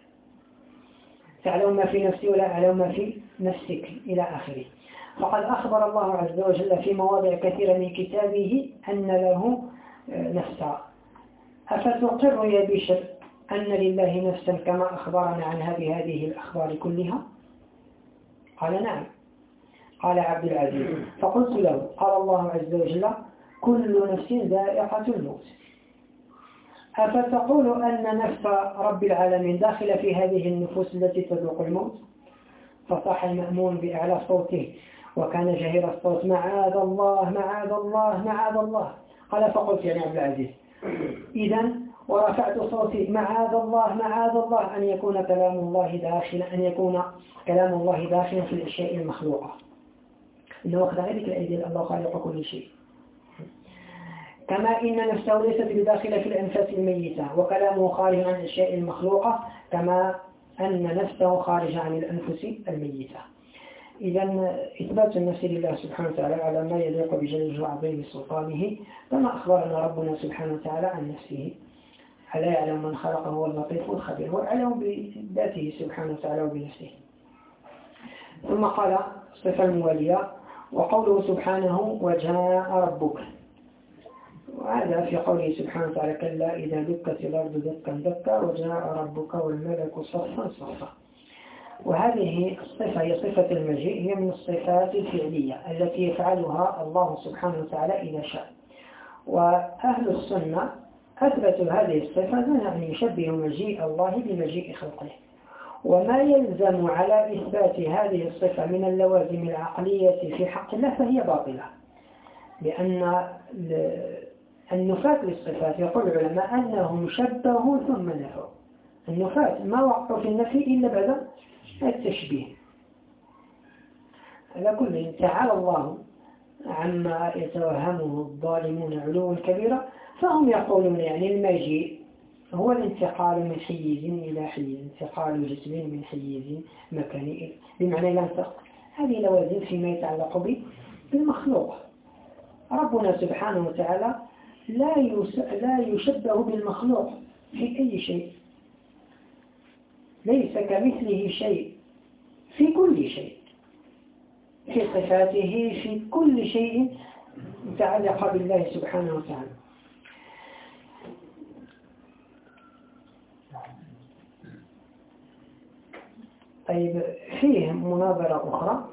تعلم ما في نفسي ولا أعلم ما في نفسك إلى آخره. فقد أخبر الله عز وجل في مواضع كثيرة من كتابه أن له نفسا. أفتقر يا بشر أن لله نفسا كما أخبرنا عنها بهذه الأخبار كلها؟ قال نعم. قال عبد العزيز فقلت له قال الله عز وجل كل نفس ذائقة الموت، أفتقول أن نفس رب العالمين داخلة في هذه النفوس التي تذوق الموت؟ فصاح المأمون بأعلى صوته وكان جهير الصوت معاذ الله معاذ الله معاذ الله. قال فقلت يعني عبد العزيز إذا ورفعت صوتي معاذ الله معاذ الله أن يكون كلام الله داخلا أن يكون كلام الله داخلا في الأشياء المخلوقة، إنه كذلك الأيدي الله خالق كل شيء. كما إن نفسه ليست بداخلة في الأنفاس الميتة وكلامه خارج عن الأشياء المخلوقة، كما أن نفسه خارج عن الأنفس الميتة. إذا إثبات النفس لله سبحانه وتعالى على ما يليق بجلاله وعظيم سلطانه، كما أخبرنا ربنا سبحانه وتعالى عن نفسه ألا يعلم من خلقه هو اللطيف الخبير، وأعلم بذاته سبحانه وتعالى وبنفسه. ثم قال صفة الموالية وقوله سبحانه وجاء ربك، وهذا في قوله سبحانه وتعالى كلا إذا دكت الأرض دكا دكا وجاء ربك والملك صفا صفا. وهذه الصفة هي صفة المجيء، هي من الصفات الفعلية التي يفعلها الله سبحانه وتعالى إذا شاء. وأهل السنة أثبتوا هذه الصفة دون أن يشبهوا مجيء الله بمجيء خلقه. وما يلزم على إثبات هذه الصفة من اللوازم العقلية في حق الله فهي باطلة، لأن النفاة للصفات يقول العلماء أنهم شبهوا ثم نفوا. النفاة ما وقعوا في النفي إلا بعد التشبيه. على كل تعالى الله عما يتوهمه الظالمون علوا كبيرا، فهم يقولون يعني المجيء هو الانتقال من حيز إلى حيز، انتقال جسم من حيز مكاني، بمعنى لا انتقال. هذه لوازم فيما يتعلق بالمخلوق. ربنا سبحانه وتعالى لا لا يشبه بالمخلوق في أي شيء، ليس كمثله شيء في كل شيء، في صفاته، في كل شيء متعلق بالله سبحانه وتعالى. طيب فيه مناظرة أخرى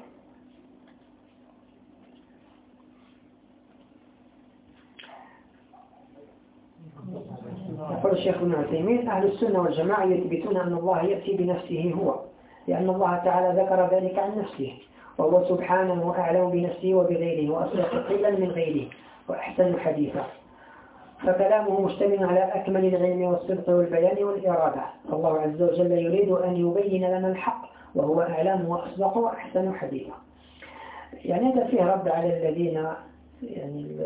يقول الشيخ ابن عثيمين: أهل السنة والجماعة يثبتون أن الله يأتي بنفسه هو، لأن الله تعالى ذكر ذلك عن نفسه، وهو سبحانه أعلم بنفسه وبغيره، وأصدق قيلا من غيره، وأحسن حديثا. فكلامه مشتمل على أكمل العلم والصدق والبيان والإرادة، فالله عز وجل يريد أن يبين لنا الحق، وهو أعلم وأصدق وأحسن حديثا. يعني هذا فيه رد على الذين يعني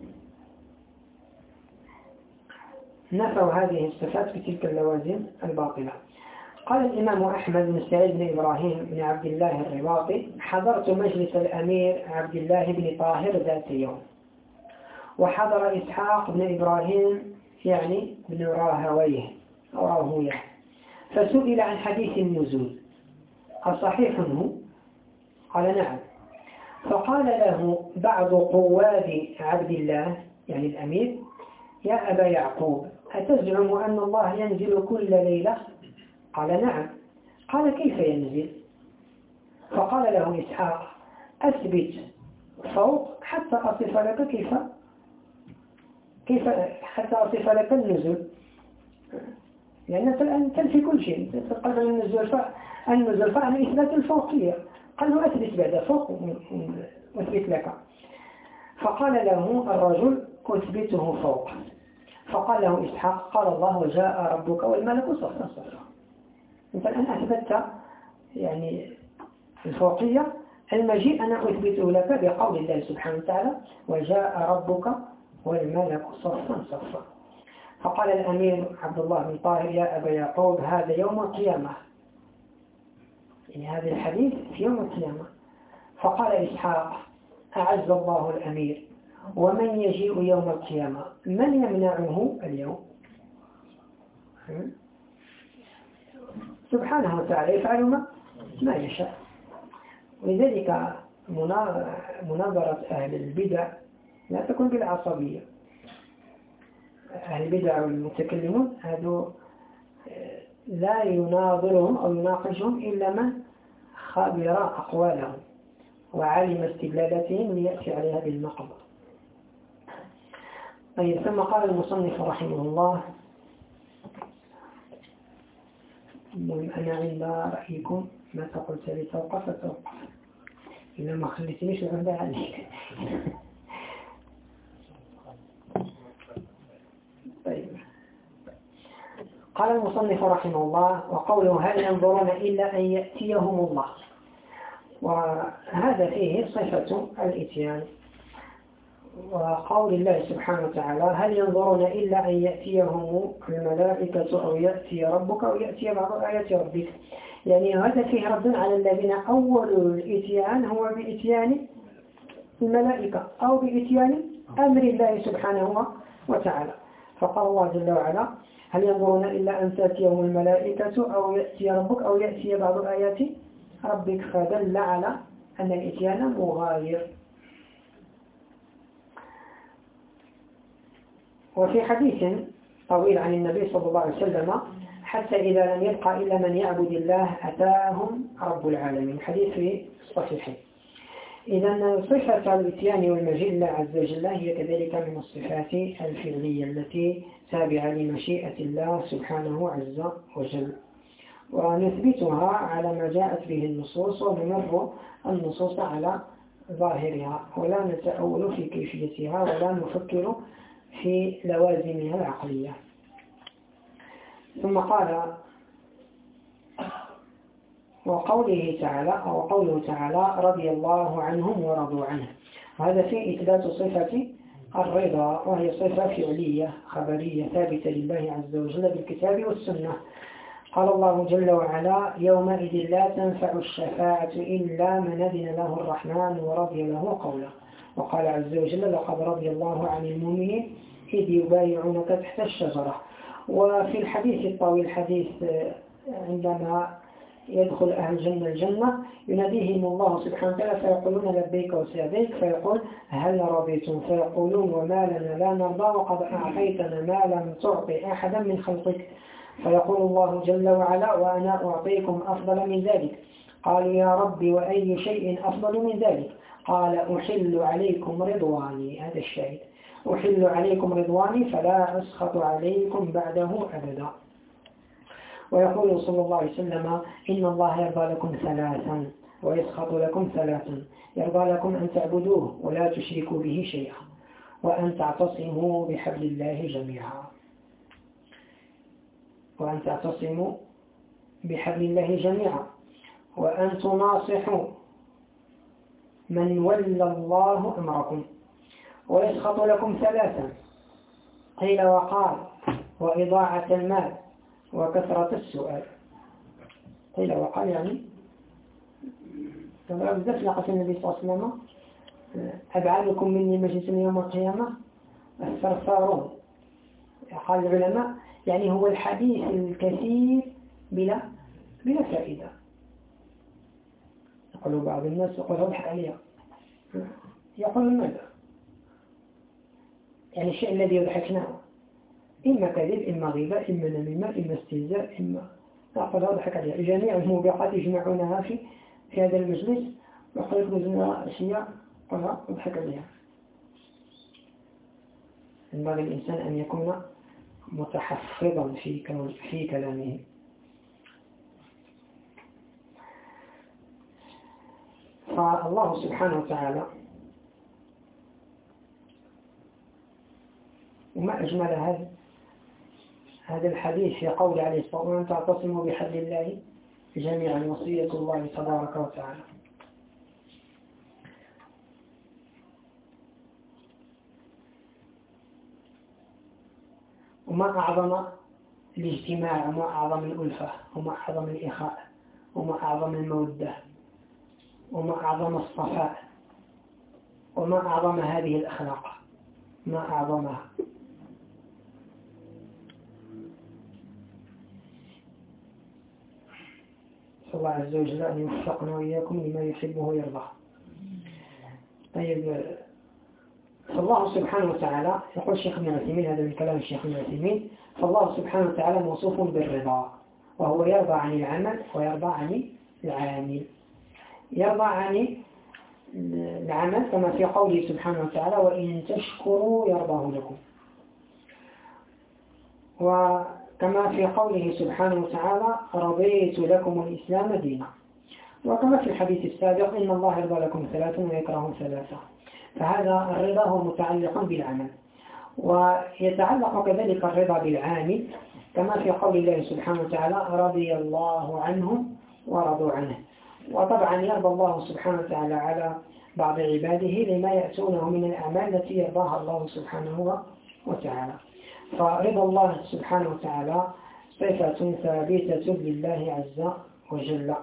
نفوا هذه الصفات بتلك اللوازم الباطلة. قال الإمام أحمد بن سعيد بن إبراهيم بن عبد الله الرباطي: حضرت مجلس الأمير عبد الله بن طاهر ذات يوم، وحضر إسحاق بن إبراهيم يعني بن راهويه أو راهويه، فسئل عن حديث النزول أصحيح هو؟ قال نعم. فقال له بعض قواد عبد الله يعني الأمير: يا أبا يعقوب، أتزعم أن الله ينزل كل ليلة؟ قال نعم. قال كيف ينزل؟ فقال له إسحاق: أثبت فوق حتى أصف لك كيف كيف حتى أصف لك النزول، لأن الآن تنفي كل شيء. تقول النزول فالنزول فعلا إثبات الفوقية. قال له أثبت بعد فوق وأثبت لك. فقال له الرجل: أثبته فوق. فقال له إسحاق: قال الله: وجاء ربك والملك صفا صفا. أنت الآن أثبتت يعني الفوقية. المجيء أنا أثبته لك بقول الله سبحانه وتعالى: وجاء ربك والملك صفا صفا. فقال الأمير عبد الله بن طاهر: يا أبا يعقوب، هذا يوم القيامة، يعني هذا الحديث في يوم القيامة. فقال إسحاق: أعز الله الأمير، ومن يجيء يوم القيامة؟ من يمنعه اليوم؟ سبحانه وتعالى يفعل ما ما يشاء. ولذلك مناظرة أهل البدع لا تكون بالعصبية. أهل البدع والمتكلمون هذو لا يناظرهم أو يناقشهم إلا من خبر أقوالهم وعلم استدلالاتهم ليأتي عليها بالنقض. طيب ثم قال المصنف رحمه الله: أنا عند رأيكم ما قلت لي توقف توقف، إذا ما خليتنيش العمدة عليك. طيب قال المصنف رحمه الله: وقوله هل ينظرون إلا أن يأتيهم الله، وهذا فيه صفة الإتيان. وقول الله سبحانه وتعالى: هل ينظرون إلا أن يأتيهم الملائكة أو يأتي ربك أو يأتي بعض آيات ربك، يعني هذا فيه رد على الذين أولوا الإتيان هو بإتيان الملائكة أو بإتيان أمر الله سبحانه وتعالى. فقال الله جل وعلا: هل ينظرون إلا أن تأتيهم الملائكة أو يأتي ربك أو يأتي بعض آيات ربك، فدل على أن الإتيان مغاير. وفي حديث طويل عن النبي صلى الله عليه وسلم: حتى إذا لم يبقى إلا من يعبد الله أتاهم رب العالمين، حديث في الصحيحين. إذا صفة الإتيان والمجيء الله عز وجل هي كذلك من الصفات الفعلية التي تابعة لمشيئة الله سبحانه عز وجل، ونثبتها على ما جاءت به النصوص ونمر النصوص على ظاهرها، ولا نتأول في كيفيتها ولا نفكر في لوازمها العقلية. ثم قال: وقوله تعالى أو قوله تعالى رضي الله عنهم ورضوا عنه. هذا فيه إثبات صفة الرضا، وهي صفة فعلية خبرية ثابتة لله عز وجل بالكتاب والسنة. قال الله جل وعلا يومئذ لا تنفع الشفاعة إلا من أذن له الرحمن ورضي له قوله. وقال عز وجل لقد رضي الله عن المؤمنين إذ يبايعونك تحت الشجرة. وفي الحديث الطويل حديث عندما يدخل أهل الجنة الجنة يناديهم الله سبحانه وتعالى فيقولون لبيك وسعديك، فيقول هل رضيتم؟ فيقولون وما لنا لا نرضى وقد أعطيتنا ما لم تعطي أحدا من خلقك. فيقول الله جل وعلا وأنا أعطيكم أفضل من ذلك. قالوا يا ربي وأي شيء أفضل من ذلك؟ قال أحل عليكم رضواني. هذا الشيء أحل عليكم رضواني فلا أسخط عليكم بعده أبدا. ويقول صلى الله عليه وسلم إن الله يرضى لكم ثلاثا ويسخط لكم ثلاثا: يرضى لكم أن تعبدوه ولا تشركوا به شيئا، وأن تعتصموا بحبل الله جميعا وأن تعتصموا بحبل الله جميعا وأن تناصحوا من ولى الله أمركم. ويسخط لكم ثلاثا: قيل وقال، وإضاعة المال، وكثرة السؤال. قيل وقال يعني كما بذلك لقد النبي صلى الله عليه وسلم أبعدكم مني مجلسا يوم القيامة الثرثارون. قال العلماء يعني هو الحديث الكثير بلا بلا فائدة. يقول بعض الناس يقول اضحك عليها، يقول ماذا؟ يعني الشيء الذي يضحكنا إما كذب إما غيبة إما نميمة إما استهزاء إما أقول أضحك عليها. جميع الموبقات يجمعونها في في هذا المجلس ويقول لنا أشياء قلها أضحك عليها. ينبغي الإنسان أن يكون متحفظا في في كلامه. فالله سبحانه وتعالى وما أجمل هذا هذا الحديث في قول عليه الصلاة والسلام تعتصموا بحبل الله جميعا وصية الله تبارك وتعالى. وما أعظم الاجتماع وما أعظم الألفة وما أعظم الإخاء وما أعظم المودة وما أعظم الصفاء وما أعظم هذه الأخلاق، ما أعظمها. صلى الله عز وجل أن يوفقنا وإياكم لما يحبه ويرضاه. طيب، فالله سبحانه وتعالى يقول الشيخ ابن عثيمين، هذا من كلام الشيخ ابن عثيمين، فالله سبحانه وتعالى موصوف بالرضا، وهو يرضى عن العمل ويرضى عن العامل. يرضى عن العمل كما في قوله سبحانه وتعالى وإن تشكروا يرضاه لكم، وكما في قوله سبحانه وتعالى رضيت لكم الإسلام دينا، وكما في الحديث السابق إن الله يرضى لكم ثلاثا ويكره ثلاثة. فهذا الرضا هو متعلق بالعمل. ويتعلق كذلك الرضا بالعامل كما في قول الله سبحانه وتعالى رضي الله عنهم ورضوا عنه. وطبعا يرضى الله سبحانه وتعالى على بعض عباده لما يأتونه من الأعمال التي يرضاها الله سبحانه وتعالى. فرضا الله سبحانه وتعالى صفة ثابتة لله عز وجل.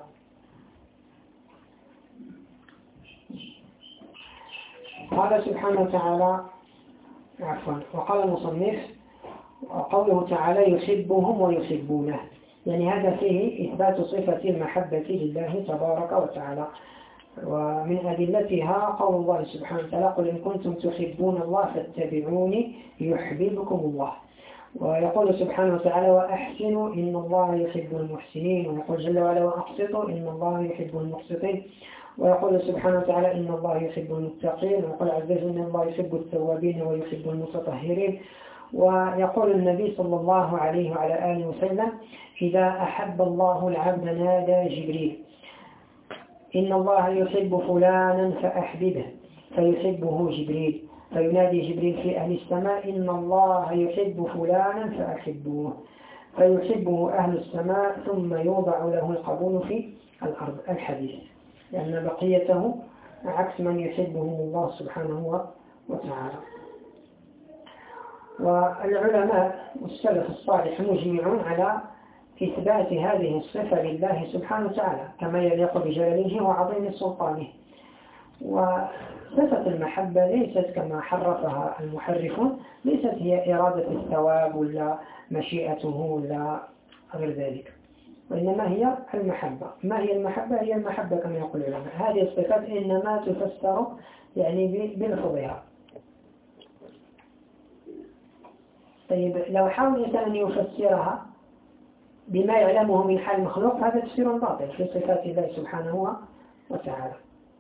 قال سبحانه وتعالى عفوا وقال المصنف قوله تعالى يحبهم ويحبونه، يعني هذا فيه إثبات صفة المحبة لله تبارك وتعالى. ومن أدلتها قول الله سبحانه وتعالى قل إن كنتم تحبون الله فاتبعوني يحببكم الله. ويقول سبحانه وتعالى وأحسنوا إن الله يحب المحسنين، ويقول جل وعلا وأقسطوا إن الله يحب المقسطين. ويقول سبحانه وتعالى إن الله يحب المتقين، ويقول عز وجل إن الله يحب التوابين ويحب المتطهرين. ويقول النبي صلى الله عليه وعلى آله وسلم إذا أحب الله العبد نادى جبريل إن الله يحب فلانا فأحببه فيحبه جبريل، فينادي جبريل في أهل السماء إن الله يحب فلانا فأحبوه. فيحبه أهل السماء ثم يوضع له القبول في الأرض. الحديث لأن بقيته عكس من يحبهم الله سبحانه وتعالى. والعلماء والسلف الصالح مجمعون على إثبات هذه الصفة لله سبحانه وتعالى كما يليق بجلاله وعظيم سلطانه. وصفة المحبة ليست كما حرفها المحرفون، ليست هي إرادة الثواب ولا مشيئته ولا غير ذلك، وإنما هي المحبة. ما هي المحبة؟ هي المحبة كما يقول العلماء. هذه الصفات إنما تفسر يعني بلفظها. طيب لو حاول الإنسان أن يفسرها بما يعلمه من حال المخلوق هذا تفسير باطل في صفات الله سبحانه وتعالى.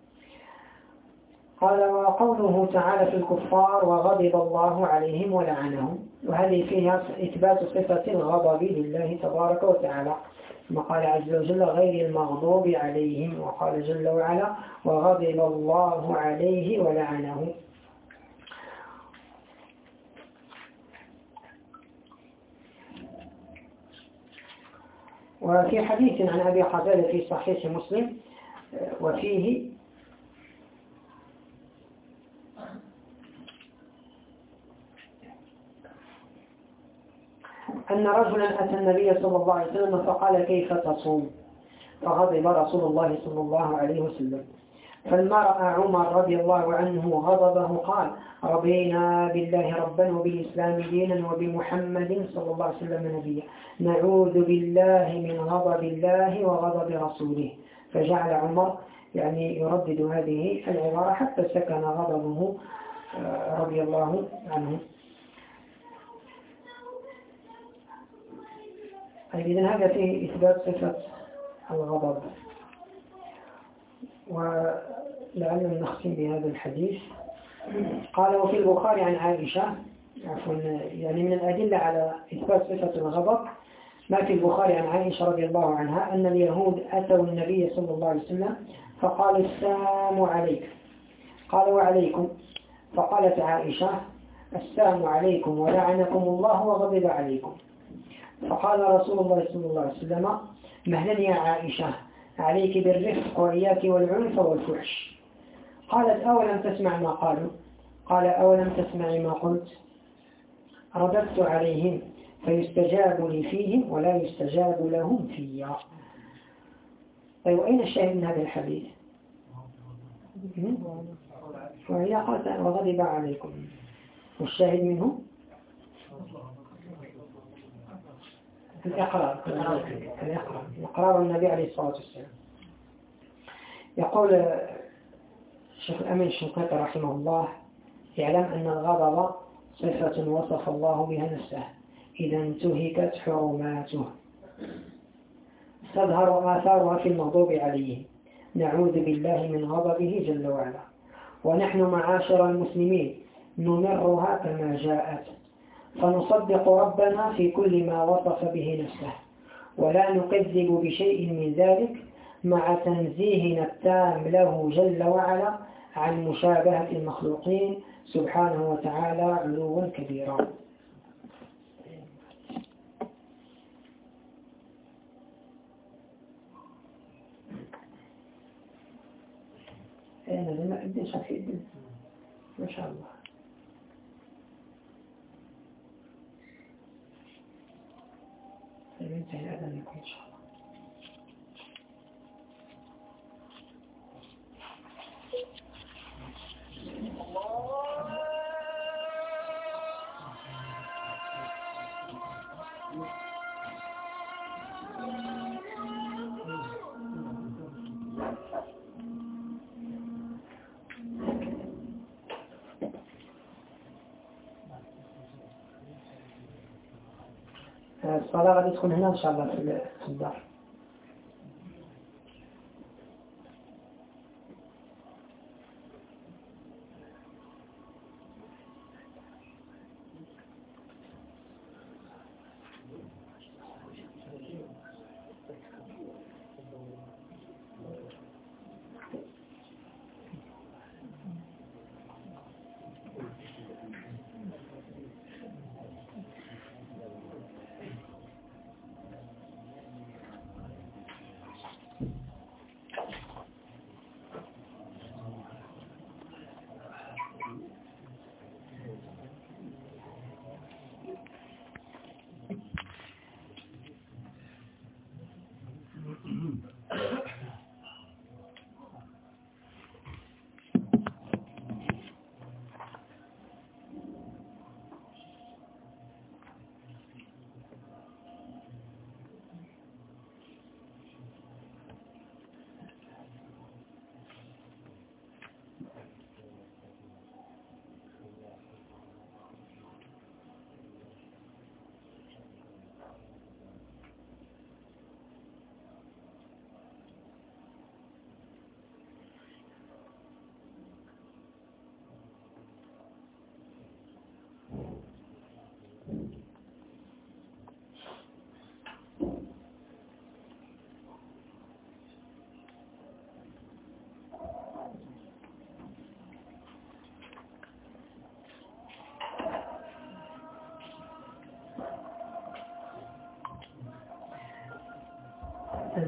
قال وقوله تعالى في الكفار وغضب الله عليهم ولعنهم، وهذه فيها إثبات صفة الغضب لله تبارك وتعالى، ثم قال عز وجل غير المغضوب عليهم، وقال جل وعلا وغضب الله عليه ولعنه. وفي حديث عن أبي قتادة في صحيح مسلم وفيه أن رجلا أتى النبي صلى الله عليه وسلم فقال كيف تصوم؟ فغضب رسول الله صلى الله عليه وسلم. فلما رأى عمر رضي الله عنه غضبه قال رضينا بالله ربا وبالإسلام دينا وبمحمد صلى الله عليه وسلم نبيا نعوذ بالله من غضب الله وغضب رسوله. فجعل عمر يعني يردد هذه العبارة حتى سكن غضبه رضي الله عنه. إذن هذا فيه إثبات صفة الغضب. ولعلنا نختم بهذا الحديث. قال وفي البخاري عن عائشة، عفوا يعني من الأدلة على إثبات صفة الغضب ما في البخاري عن عائشة رضي الله عنها أن اليهود أتوا النبي صلى الله عليه وسلم فقال السلام عليك، قال وعليكم، فقالت عائشة السلام عليكم ولعنكم الله وغضب عليكم. فقال رسول الله صلى الله عليه وسلم مهلا يا عائشة عليك بالرفق وإياك والعنف والفحش. قالت أولم تسمع ما قالوا؟ قال أولم تسمع ما قلت؟ رددت عليهم فيستجاب لي فيهم ولا يستجاب لهم فيا. طيب أين الشاهد من هذا الحديث؟ وهي قالت وغضب عليكم، والشاهد منه الإقرار الإقرار إقرار النبي عليه الصلاة والسلام. يقول الشيخ الأمين الشنقيطي رحمه الله يعلم أن الغضب صفة وصف الله بها نفسه إذا انتهكت حرماته تظهر آثارها في المغضوب عليه، نعوذ بالله من غضبه جل وعلا. ونحن معاشر المسلمين نمرها كما جاءت، فنصدق ربنا في كل ما وصف به نفسه ولا نكذب بشيء من ذلك مع تنزيهنا التام له جل وعلا عن مشابهة المخلوقين سبحانه وتعالى علوا كبيرا. أنا لما أبدأ شافي ما شاء الله. ينتهي أذانكم إن شاء الله. الصلاة غادي تكون هنا إن شاء الله في الدار.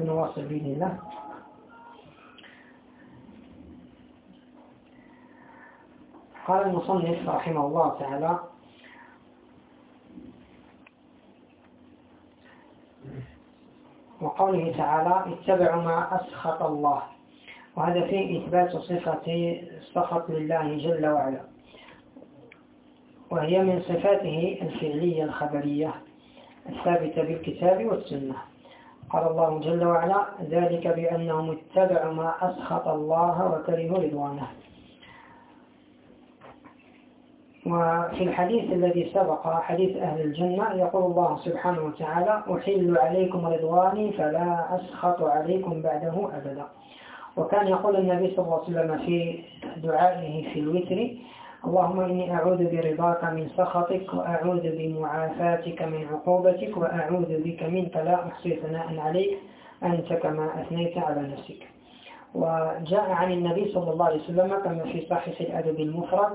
نواصل بإذن الله. قال المصنف رحمه الله تعالى: وقوله تعالى: اتبعوا ما أسخط الله، وهذا فيه إثبات صفة السخط لله جل وعلا، وهي من صفاته الفعلية الخبرية الثابتة بالكتاب والسنة. قال الله جل وعلا: ذلك بأنهم اتبعوا ما أسخط الله وكرهوا رضوانه. وفي الحديث الذي سبق حديث أهل الجنة يقول الله سبحانه وتعالى: أحل عليكم رضواني فلا أسخط عليكم بعده أبدا. وكان يقول النبي صلى الله عليه وسلم في دعائه في الوتر: اللهم إني أعوذ برضاك من سخطك، وأعوذ بمعافاتك من عقوبتك، وأعوذ بك منك لا أحصي ثناء عليك أنت كما أثنيت على نفسك. وجاء عن النبي صلى الله عليه وسلم كما في صحيح الأدب المفرد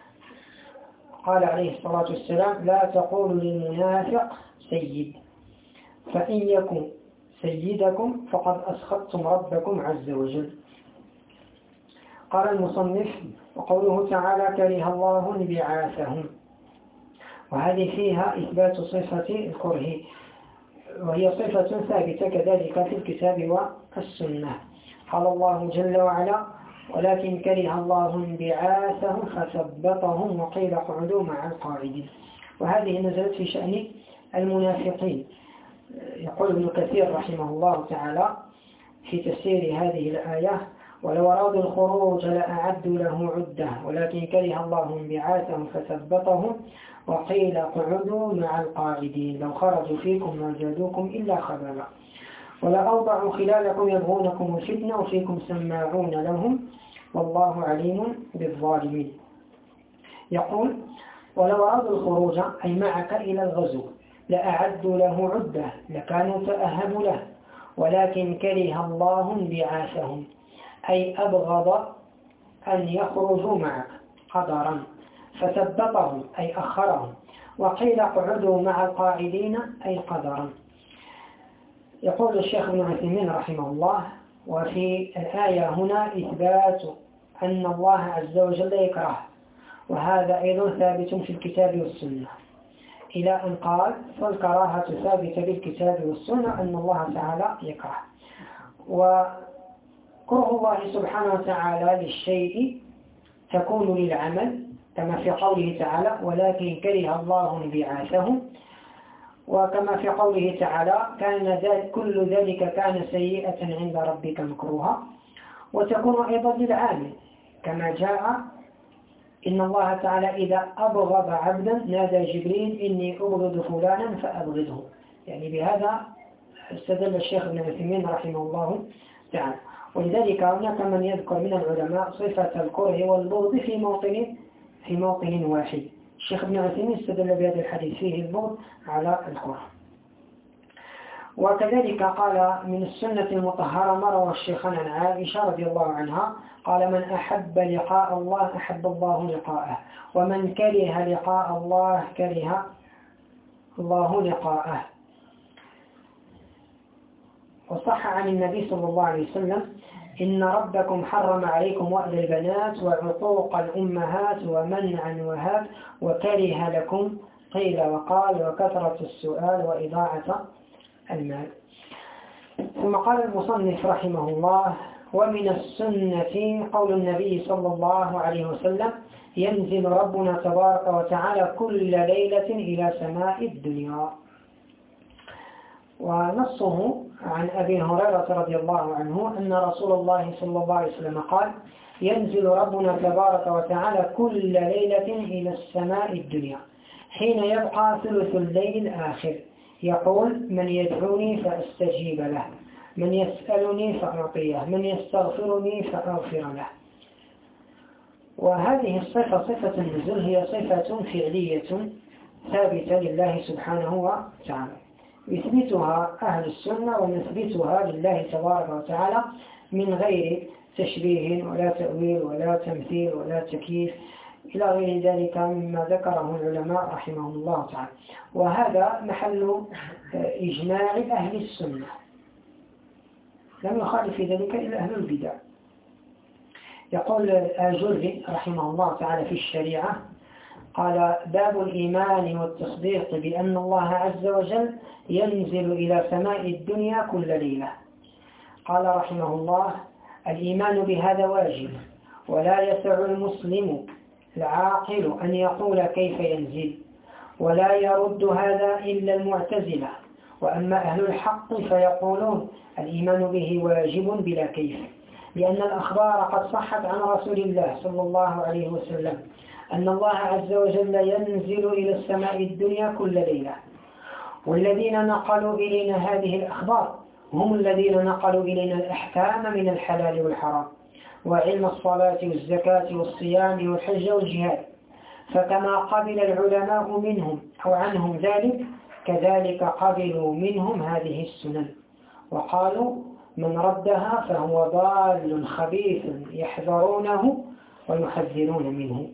قال عليه الصلاة والسلام: لا تقولوا للمنافق سيد، فإن يكن سيدكم فقد أسخطتم ربكم عز وجل. قال المصنف: وقوله تعالى: كره الله انبعاثهم، وهذه فيها إثبات صفة الكره، وهي صفة ثابتة كذلك في الكتاب والسنة. قال الله جل وعلا: ولكن كره الله انبعاثهم فثبطهم وقيل اقعدوا مع القاعدين. وهذه نزلت في شأن المنافقين. يقول ابن كثير رحمه الله تعالى في تفسير هذه الآية: ولو أرادوا الخروج لأعدوا له عدة، ولكن كره الله انبعاثهم فثبطهم وقيل اقعدوا مع القاعدين، لو خرجوا فيكم ما زادوكم إلا خبالا، ولا أوضعوا خلالكم يبغونكم الفتنة وفيكم سماعون لهم والله عليم بالظالمين. يقول: ولو أرادوا الخروج أي معك إلى الغزو لأعدوا له عدة، لكانوا تأهبوا له، ولكن كره الله انبعاثهم أي أبغض أن يخرجوا معك قدرا، فثبطهم أي أخرهم، وقيل اقعدوا مع القاعدين أي قدرا. يقول الشيخ ابن عثيمين رحمه الله: وفي الآية هنا إثبات أن الله عز وجل يكره، وهذا أيضا ثابت في الكتاب والسنة، إلى أن قال: فالكراهة ثابتة بالكتاب والسنة أن الله تعالى يكره. وكره الله سبحانه وتعالى للشيء تكون للعمل كما في قوله تعالى: ولكن كره الله انبعاثهم، وكما في قوله تعالى: كان ذلك كل ذلك كان سيئة عند ربك مكروها. وتكون أيضا للعامل كما جاء: إن الله تعالى إذا أبغض عبدا نادى جبريل إني أبغض فلانا فأبغضه. يعني بهذا استدل الشيخ ابن عثيمين رحمه الله تعالى. ولذلك هناك من يذكر من العلماء صفة الكره والبغض في موطن في موطن واحد. الشيخ ابن عثيمين استدل بهذا الحديث فيه البغض على الكره. وكذلك قال: من السنة المطهرة ما روى الشيخان عن عائشة رضي الله عنها قال: من أحب لقاء الله أحب الله لقاءه، ومن كره لقاء الله كره الله لقاءه. وصح عن النبي صلى الله عليه وسلم: إن ربكم حرم عليكم وأد البنات وعقوق الأمهات ومنع وهات وكره لكم قيل وقال وكثرة السؤال وإضاعة المال. ثم قال المصنف رحمه الله: ومن السنة قول النبي صلى الله عليه وسلم: ينزل ربنا تبارك وتعالى كل ليلة إلى سماء الدنيا. ونصه عن أبي هريرة رضي الله عنه أن رسول الله صلى الله عليه وسلم قال: ينزل ربنا تبارك وتعالى كل ليلة إلى السماء الدنيا حين يبقى ثلث الليل الآخر، يقول: من يدعوني فأستجيب له، من يسألني فأعطيه، من يستغفرني فأغفر له. وهذه الصفة صفة النزول هي صفة فعلية ثابتة لله سبحانه وتعالى، يثبتها أهل السنة ونثبتها لله تبارك وتعالى من غير تشبيه ولا تأويل ولا تمثيل ولا تكييف إلى غير ذلك مما ذكره العلماء رحمهم الله تعالى. وهذا محل إجماع أهل السنة. لم يخالف في ذلك إلا أهل البدع. يقول آجري رحمه الله تعالى في الشريعة قال: باب الإيمان والتصديق بأن الله عز وجل ينزل إلى سماء الدنيا كل ليلة. قال رحمه الله: الإيمان بهذا واجب، ولا يسع المسلم العاقل أن يقول كيف ينزل، ولا يرد هذا إلا المعتزلة. وأما أهل الحق فيقولون الإيمان به واجب بلا كيف، لأن الأخبار قد صحت عن رسول الله صلى الله عليه وسلم أن الله عز وجل ينزل إلى السماء الدنيا كل ليلة. والذين نقلوا إلينا هذه الأخبار هم الذين نقلوا إلينا الأحكام من الحلال والحرام، وعلم الصلاة والزكاة والصيام والحج والجهاد. فكما قبل العلماء منهم أو عنهم ذلك، كذلك قبلوا منهم هذه السنن، وقالوا من ردها فهو ضال خبيث يحذرونه ويحذرون منه.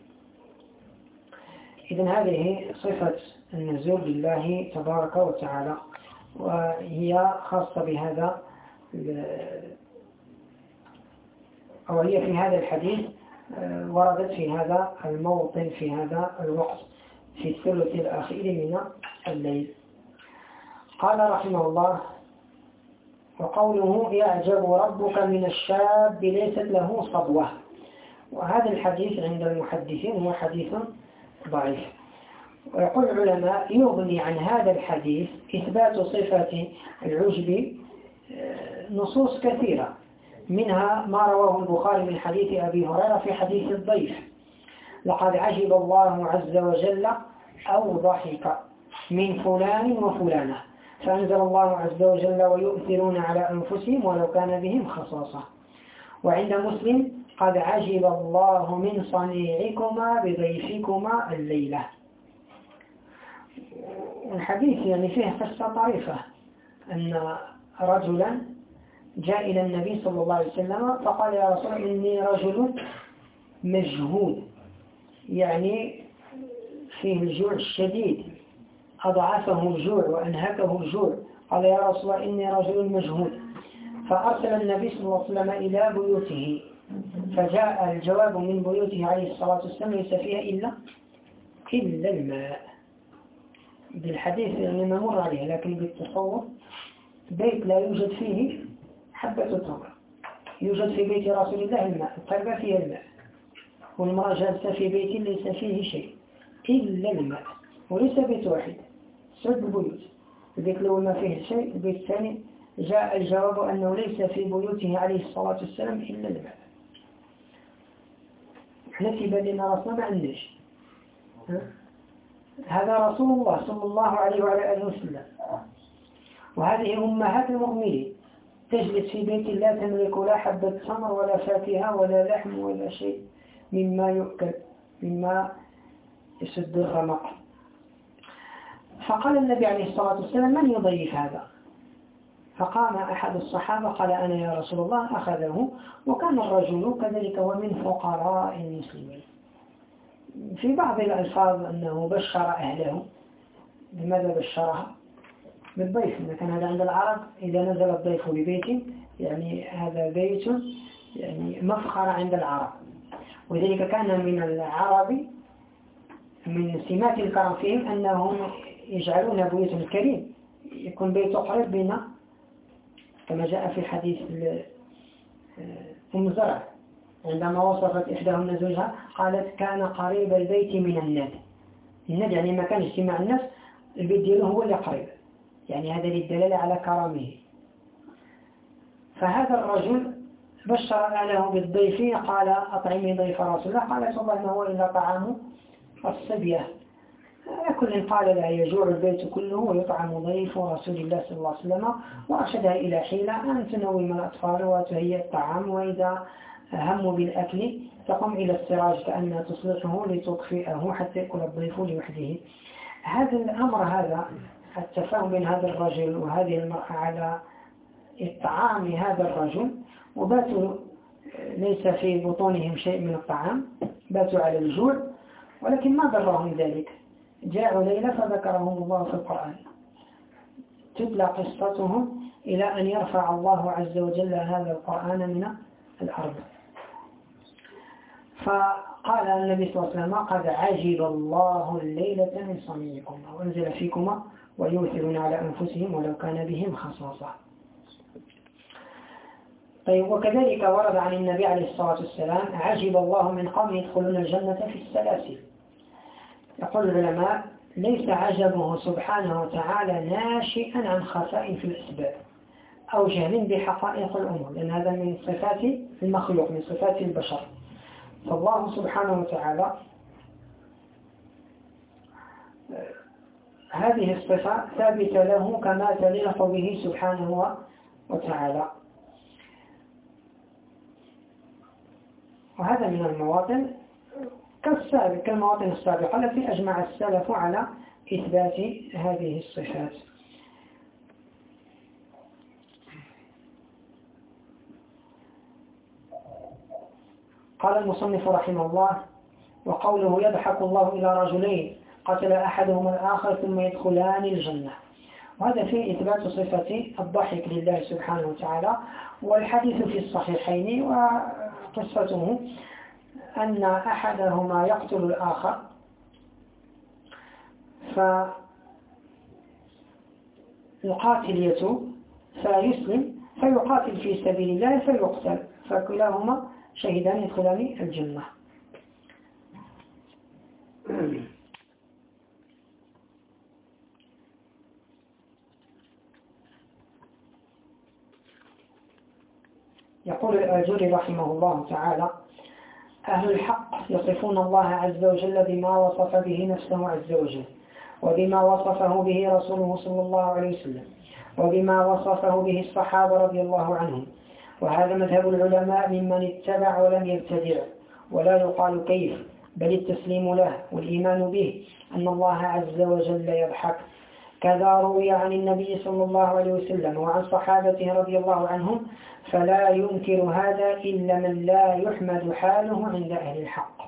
إذن هذه صفة النزول لله تبارك وتعالى، وهي خاصة بهذا أو هي في هذا الحديث وردت في هذا الموطن في هذا الوقت في الثلث الأخير من الليل. قال رحمه الله: وقوله يعجب ربك من الشاب ليست له صبوة. وهذا الحديث عند المحدثين هو حديث ضعيف. ويقول العلماء يغني عن هذا الحديث إثبات صفة العجب نصوص كثيرة، منها ما رواه البخاري من حديث أبي هريرة في حديث الضيف: لقد عجب الله عز وجل أو ضحك من فلان وفلانة، فأنزل الله عز وجل: ويؤثرون على أنفسهم ولو كان بهم خصاصة. وعند مسلم: قد عجب الله من صنيعكما بضيفكما الليلة. الحديث يعني فيه قصة طريفة، أن رجلا جاء إلى النبي صلى الله عليه وسلم فقال: يا رسول الله إني رجل مجهود، يعني فيه الجوع الشديد، أضعفه الجوع وأنهكه الجوع. قال: يا رسول الله إني رجل مجهود. فأرسل النبي صلى الله عليه وسلم إلى بيوته، فجاء الجواب من بيوته عليه الصلاة والسلام ليس فيها إلا إلا الماء. بالحديث يعني نمر عليه، لكن بالتصور بيت لا يوجد فيه حبة تمر، يوجد في بيت رسول الله الماء، القربة فيها الماء، والمرأة جالسة في بيت ليس فيه شيء إلا الماء، وليس بيت واحد، سد بيوت. البيت الأول ما فيه شيء، البيت الثاني جاء الجواب أنه ليس في بيوته عليه الصلاة والسلام إلا الماء. احنا في بالنا رسول ما عندش، هذا رسول الله صلى الله عليه وعلى آله وسلم، وهذه أمهات المؤمنين تجلس في بيت لا تملك لا حبة تمر ولا فاكهة ولا لحم ولا شيء مما يؤكل مما يسد الرمق. فقال النبي عليه الصلاة والسلام: من يضيف هذا؟ فقام أحد الصحابة قال: أنا يا رسول الله. أخذه، وكان الرجل كذلك ومن فقراء المسلمين. في بعض الألفاظ أنه بشر أهله. لماذا بشرها؟ بالضيف، إذا كان هذا عند العرب إذا نزل الضيف ببيت يعني هذا بيت يعني مفخر عند العرب، وذلك كان من العرب من سمات الكرم فيهم أنهم يجعلون بيوت الكريم يكون بيت قريب بين، كما جاء في حديث أم زرع عندما وصفت إحداهن زوجها قالت: كان قريب البيت من الناد. الناد يعني مكان اجتماع الناس، البيت دياله هو اللي قريب، يعني هذا للدلالة على كرامه. فهذا الرجل بشر أهله بالضيف، قال: أطعمي ضيف رسول الله. قالت: والله ما هو إلا طعام الصبية. كل قال لا يجوع البيت كله ويطعم ضيف رسول الله صلى الله عليه وسلم. وأرشدها إلى حيلة أن تنوم الأطفال وتهيئ الطعام، وإذا هموا بالأكل تقوم إلى السراج كأنها تصلحه لتطفئه حتى يأكل الضيف لوحده. هذا الأمر، هذا التفاهم بين هذا الرجل وهذه المرأة على الطعام هذا الرجل، وباتوا ليس في بطونهم شيء من الطعام، باتوا على الجوع، ولكن ما ضرهم ذلك. جاءوا ليلة فذكرهم الله في القرآن، تتلى قصتهم إلى أن يرفع الله عز وجل هذا القرآن من الأرض. فقال النبي صلى الله عليه وسلم قد عجب الله الليلة من صنيعكم وأنزل فيكما ويؤثرون على أنفسهم ولو كان بهم خصاصة. طيب وكذلك ورد عن النبي عليه الصلاة والسلام عجب الله من قوم يدخلون الجنة في السلاسل. يقول العلماء ليس عجبه سبحانه وتعالى ناشئا عن خفاء في الأسباب أو جهل بحقائق الأمور، لأن هذا من صفات المخلوق من صفات البشر. فالله سبحانه وتعالى هذه الصفة ثابتة له كما تليق به سبحانه وتعالى. وهذا من المواطن كالسابق كالمواطن السابقة التي أجمع السلف على إثبات هذه الصفات. قال المصنف رحمه الله: وقوله يضحك الله إلى رجلين قتل أحدهما الآخر ثم يدخلان الجنة، وهذا فيه إثبات صفة الضحك لله سبحانه وتعالى. والحديث في الصحيحين وقصته أن أحدهما يقتل الآخر فيقاتل يتوب فيسلم فيقاتل في سبيل الله فيقتل، فكلاهما شهدان يدخلان الجنة. يقول الآجري رحمه الله تعالى: أهل الحق يصفون الله عز وجل بما وصف به نفسه عز وجل، وبما وصفه به رسوله صلى الله عليه وسلم، وبما وصفه به الصحابة رضي الله عنهم. وهذا مذهب العلماء ممن اتبع ولم يبتدع، ولا يقال كيف، بل التسليم له والإيمان به أن الله عز وجل يضحك. كذا روي عن النبي صلى الله عليه وسلم وعن صحابته رضي الله عنهم، فلا ينكر هذا إلا من لا يحمد حاله عند أهل الحق.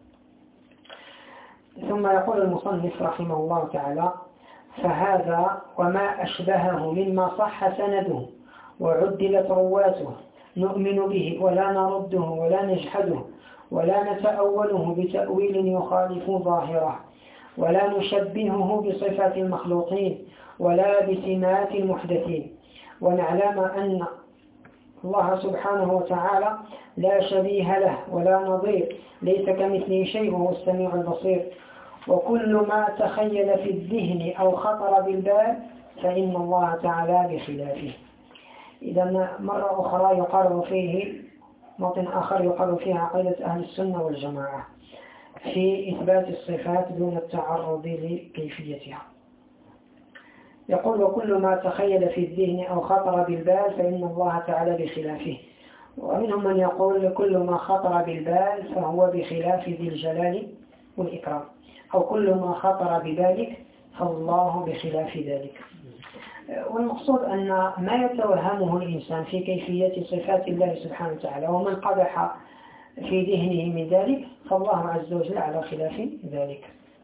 ثم يقول المصنف رحمه الله تعالى: فهذا وما أشبهه مما صح سنده وعدلت رواته نؤمن به ولا نرده ولا نجحده ولا نتأوله بتأويل يخالف ظاهره، ولا نشبهه بصفات المخلوقين ولا بسمات المحدثين، ونعلم أن الله سبحانه وتعالى لا شبيه له ولا نظير، ليس كمثله شيء وهو السميع البصير. وكل ما تخيل في الذهن أو خطر بالبال فإن الله تعالى بخلافه. إذا مرة أخرى يقال فيه موطن آخر يقال فيها عقيدة أهل السنة والجماعة في إثبات الصفات دون التعرض لكيفيتها. يقول: وكل ما تخيل في الذهن أو خطر بالبال فإن الله تعالى بخلافه. ومنهم من يقول: كل ما خطر بالبال فهو بخلاف ذي الجلال والإكرام، أو كل ما خطر ببالك فالله بخلاف ذلك. والمقصود أن ما يتوهمه الإنسان في كيفية صفات الله سبحانه وتعالى ومن قدح في ذهنه من ذلك فالله عز وجل على خلاف ذلك.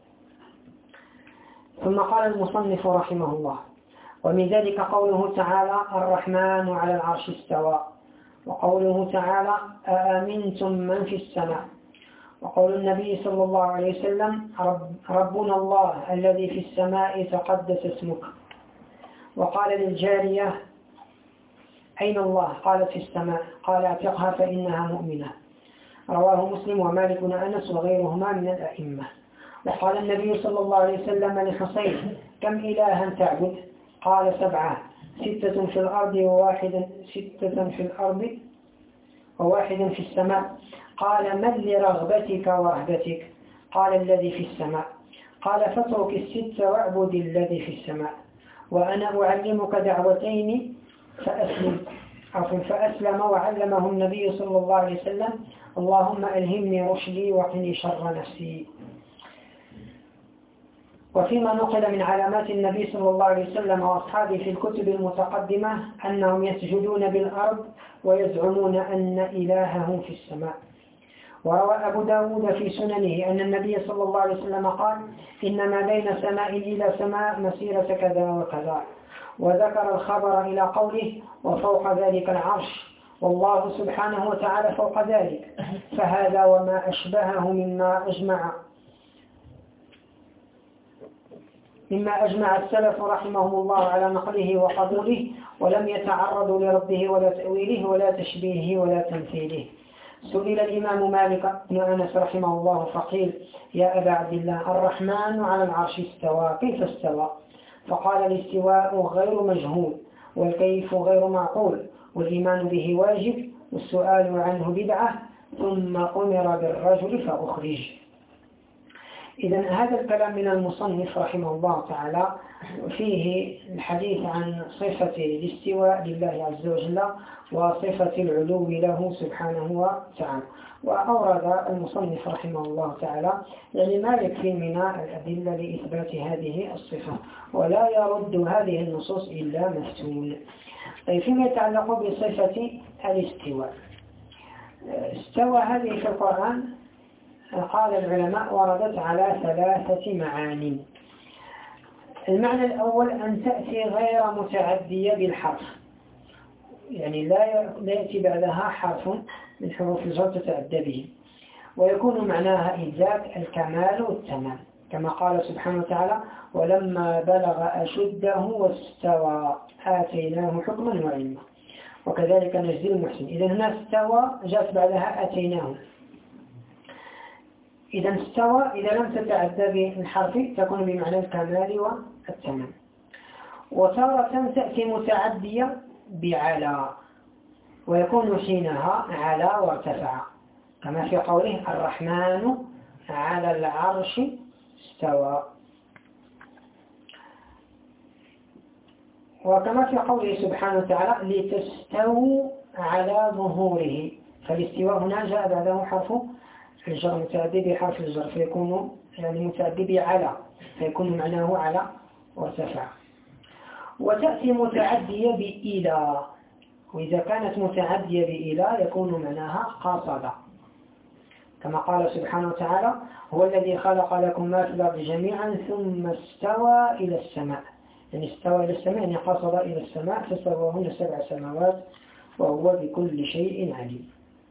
ثم قال المصنف رحمه الله: ومن ذلك قوله تعالى: الرحمن على العرش استوى، وقوله تعالى: أأمنتم من في السماء، وقول النبي صلى الله عليه وسلم: رب ربنا الله الذي في السماء تقدس اسمك. وقال للجارية: أين الله؟ قالت: في السماء. قال: اعتقها فإنها مؤمنة. رواه مسلم ومالك بن أنس وغيرهما من الأئمة. وقال النبي صلى الله عليه وسلم لحسين: كم إلها تعبد؟ قال: سبعة، ستة في الأرض وواحد ستة في الأرض وواحد في السماء. قال: من لرغبتك ورهبتك؟ قال: الذي في السماء. قال: فاترك الست واعبد الذي في السماء. وأنا أعلمك دعوتين فأسلم فأسلم وعلمه النبي صلى الله عليه وسلم: اللهم ألهمني رشدي وقني شر نفسي. وفيما نقل من علامات النبي صلى الله عليه وسلم وأصحابه في الكتب المتقدمة أنهم يسجدون بالأرض ويزعمون أن إلههم في السماء. وروى أبو داود في سننه أن النبي صلى الله عليه وسلم قال: إنما بين سماء إلى سماء مسيرة كذا وكذا. وذكر الخبر إلى قوله وفوق ذلك العرش، والله سبحانه وتعالى فوق ذلك، فهذا وما أشبهه مما أجمع مما أجمع السلف رحمهم الله على نقله وقبوله، ولم يتعرضوا لرده ولا تأويله ولا تشبيهه ولا تمثيله. سئل الإمام مالك بن أنس رحمه الله فقيل يا أبا عبد الله الرحمن على العرش استوى، كيف استوى؟ فقال الاستواء غير مجهول، والكيف غير معقول، والإيمان به واجب، والسؤال عنه بدعة، ثم أمر بالرجل فأخرج. إذن هذا الكلام من المصنف رحمه الله تعالى فيه الحديث عن صفة الاستواء لله عز وجل وصفة العلو له سبحانه وتعالى. وأورد المصنف رحمه الله تعالى يعني ما يكفي من الأدلة لإثبات هذه الصفة، ولا يرد هذه النصوص إلا مفتون. طيب فيما يتعلق بصفة الاستواء، استوى هذه في القرآن قال العلماء وردت على ثلاثة معاني. المعنى الأول أن تأتي غير متعدية بالحرف، يعني لا يأتي بعدها حرف من حروف الجر تتعدى به، ويكون معناها إدراك الكمال والتمام، كما قال سبحانه وتعالى ولما بلغ أشده واستوى آتيناه حكما وعلما، وكذلك نجزي المحسن. إذا هنا استوى جاءت بعدها آتيناه. إذا استوى إذا لم تتعدى بالحرف تكون بمعنى الكمال والتمام. وتارة تأتي متعدية بعلى، ويكون حينها على وارتفع، كما في قوله الرحمن على العرش استوى، وكما في قوله سبحانه وتعالى لتستووا على ظهوره، فالاستواء هنا جاء بعده حرف الجر متعدي بحرف الجر فيكون يعني متعدي بعلى فيكون معناه على وارتفع. وتأتي متعدية بإلى، وإذا كانت متعدية بإلى يكون معناها قاصدة، كما قال سبحانه وتعالى هو الذي خلق لكم ما في الأرض جميعا ثم استوى إلى السماء، يعني استوى إلى السماء يعني قاصد إلى السماء فسواهن سبع سماوات وهو بكل شيء عليم.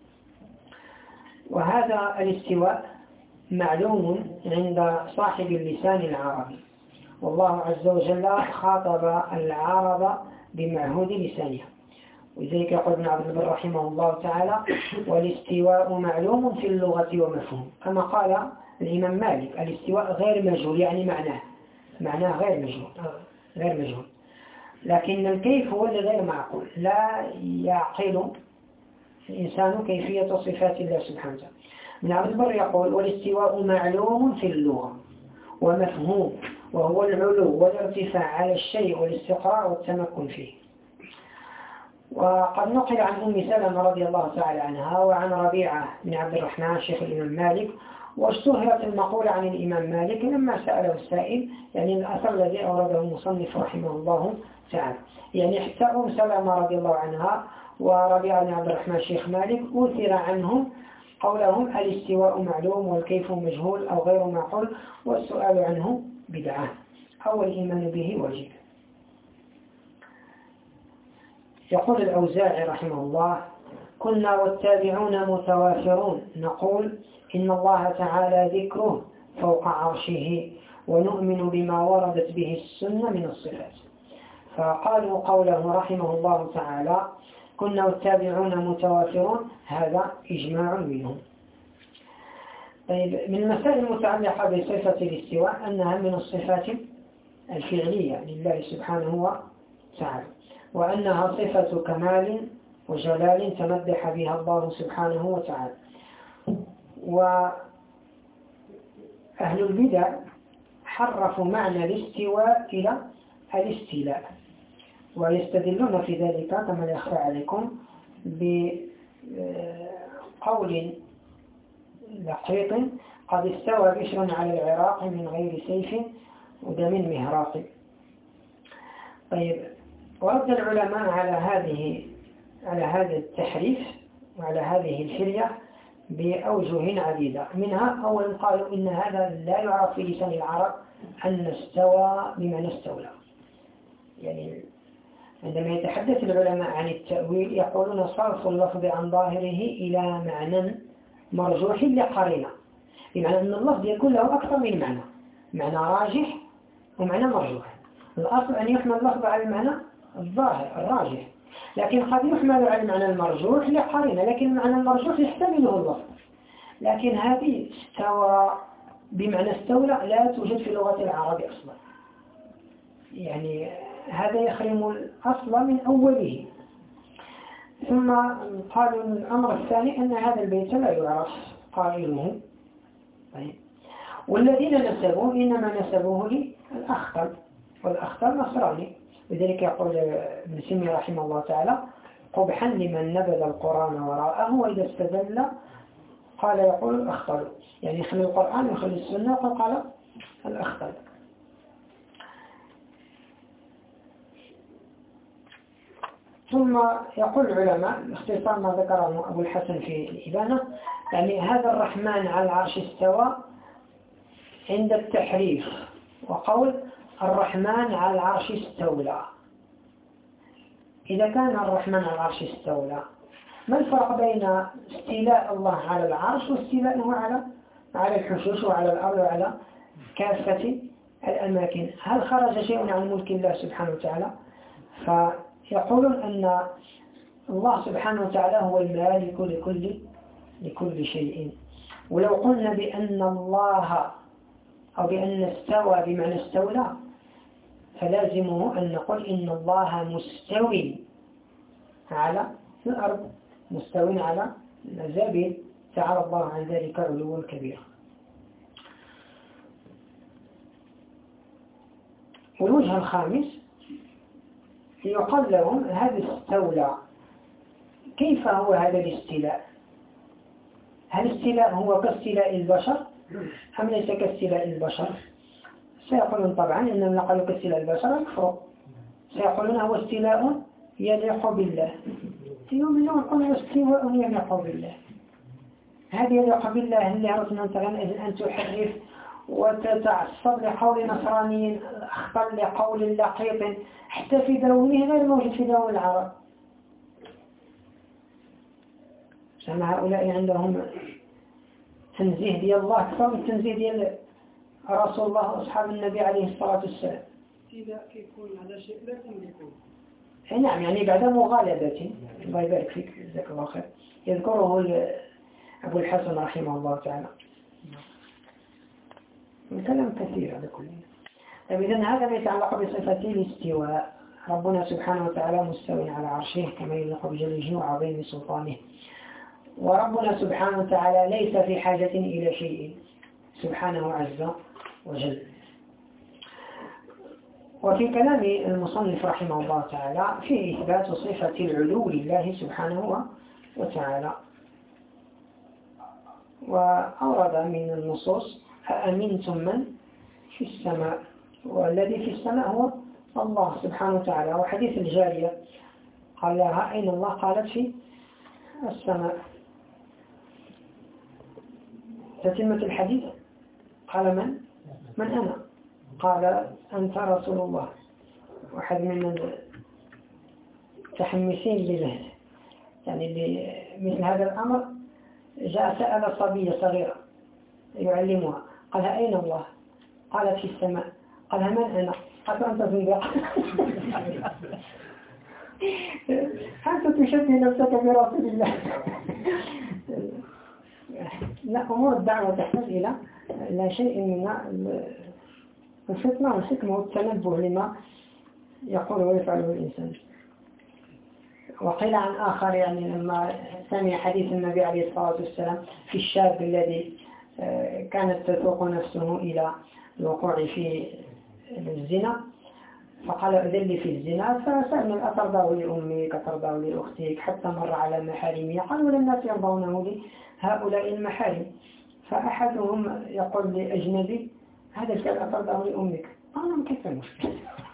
وهذا الاستواء معلوم عند صاحب اللسان العربي، والله عز وجل خاطب العرب بمعهود لسانها، ولذلك يقول ابن عبد البر رحمه الله تعالى والاستواء معلوم في اللغة ومفهوم، كما قال الإمام مالك الاستواء غير مجهول، يعني معناه معناه غير مجهول غير مجهول لكن الكيف هو اللي غير معقول، لا يعقل الإنسان كيفية صفات الله سبحانه وتعالى. ابن عبد البر يقول والاستواء معلوم في اللغة ومفهوم، وهو العلو والارتفاع على الشيء والاستقرار والتمكن فيه. وقد نقل عن أم سلمة رضي الله تعالى عنها وعن ربيعة بن عبد الرحمن شيخ الإمام مالك، واشتهرت المقولة عن الإمام مالك لما سأله السائل، يعني الأثر الذي أورده المصنف رحمه الله تعالى، يعني حتى أم سلمة رضي الله عنها وربيعة بن عبد الرحمن شيخ مالك أثر عنهم قولهم الاستواء معلوم والكيف مجهول أو غير معقول والسؤال عنه بدعة أو الإيمان به واجب. يقول الأوزاعي رحمه الله كنا والتابعون متوافرون نقول إن الله تعالى ذكره فوق عرشه ونؤمن بما وردت به السنة من الصفات. فقالوا قوله رحمه الله تعالى كنا والتابعون متوافرون هذا إجماع منهم. طيب من المسائل المتعلقة بصفة الاستواء أنها من الصفات الفعلية لله سبحانه وتعالى، وأنها صفة كمال وجلال تمدح بها الله سبحانه وتعالى. وأهل البدع حرفوا معنى الاستواء إلى الاستيلاء، ويستدلون في ذلك كما لا يخفى عليكم بقول لقيط قد استوى بشر على العراق من غير سيف ودم مهراق. طيب ورد العلماء على هذه على هذا التحريف وعلى هذه الحرية بأوجه عديدة، منها أولا قالوا إن هذا لا يعرف في لسان العرب أن استوى بمعنى استولى، يعني عندما يتحدث العلماء عن التأويل يقولون صرف اللفظ عن ظاهره إلى معنى مرجوح لقرينة، بمعنى أن اللفظ يكون له أكثر من معنى، معنى راجح ومعنى مرجوح. الأصل أن يحمل اللفظ على المعنى الظاهر الراجح، لكن قد يحمل على المعنى المرجوح لقرينة، لكن المعنى المرجوح يحتمله اللفظ. لكن هذه استوى بمعنى استولى لا توجد في لغة العرب أصلا، يعني هذا يخرم الأصل من أوله. ثم قالوا الأمر الثاني أن هذا البيت لا يعرف قائله. طيب. والذين نسبوه إنما نسبوه للأخطل، والأخطل نصراني، لذلك يقول ابن سيمي رحمه الله تعالى: قبحا لمن نبذ القرآن وراءه وإذا استدل قال يقول الأخطل، يعني يخلي القرآن ويخلي السنة وقال قال الأخطل. ثم يقول العلماء باختصار ما ذكره أبو الحسن في الإبانة، يعني هذا الرحمن على العرش استوى عند التحريف، وقول الرحمن على العرش استولى. إذا كان الرحمن على العرش استولى، ما الفرق بين استيلاء الله على العرش واستيلاءه على على الحشوش وعلى الأرض وعلى كافة الأماكن؟ هل خرج شيء عن ملك الله سبحانه وتعالى؟ فيقولون أن الله سبحانه وتعالى هو المالك لكل لكل شيء. ولو قلنا بأن الله أو بأن استوى بمعنى استولى، فلازمه أن نقول إن الله مستوي على الأرض، مستوي على الزابل، تعالى الله عن ذلك علوا كبيرا. والوجه الخامس يقال لهم هذا استولى، كيف هو هذا الاستيلاء؟ هل الاستيلاء هو كاستيلاء البشر أم ليس كاستيلاء البشر؟ سيقولون طبعا إنهم لقالوا كاستيلاء البشر يكفروا، سيقولون هو استيلاء يليق بالله. يوم اليوم يقولون استيلاء يليق بالله. هذه يليق بالله اللي عرفنا أن تحرف وتتعصب لقول نصراني، أخطر لقول لقيط حتى في دونه غير موجود في دون العرب. سمع هؤلاء عندهم تنزيه ديال الله أكثر من تنزيه ديال رسول الله وأصحاب النبي عليه الصلاة والسلام. إذا يكون على شيء لا يكون. نعم، يعني بعد مغالبة، الله يبارك فيك جزاك الله خير، يذكره أبو الحسن رحمه الله تعالى. الكلام كثير هذا كله. طيب إذن هذا ما يتعلق بصفة الاستواء. ربنا سبحانه وتعالى مستوى على عرشه كما يليق بجلاله وعظيم سلطانه، وربنا سبحانه وتعالى ليس في حاجة إلى شيء سبحانه عز وجل. وفي كلام المصنف رحمه الله تعالى في إثبات صفة العلو لله سبحانه وتعالى، وأورد من النصوص: أأمنتم من في السماء، والذي في السماء هو الله سبحانه وتعالى. وحديث الجارية قال لها: أين الله؟ قالت: في السماء. تتمة الحديث قال: من؟ من أنا؟ قال: أنت رسول الله. واحد من المتحمسين لله يعني لمثل هذا الأمر جاء سأل صبية صغيرة يعلمها، قال: أين الله؟ قالت: في السماء. قال: من أنا؟ قالت: أنت زندق. أنت تشبه نفسك برسول الله. لا، أمور الدعوة تحتاج إلى لا شيء من الفتنة والحكمة والتنبه لما يقول ويفعله الإنسان. وقيل عن آخر يعني لما سمع حديث النبي عليه الصلاة والسلام في الشاب الذي كانت تسوق نفسه إلى الوقوع في الزنا، فقال: أذن لي في الزنا، فسأل: أترضاه لأمك؟ أترضاه لأختك؟ حتى مر على محارمه، قال: والناس يرضونه لهؤلاء المحارم. فأحدهم يقول لأجنبي: هذا الكلام أترضاه لأمك؟ قال: كيف المشكلة؟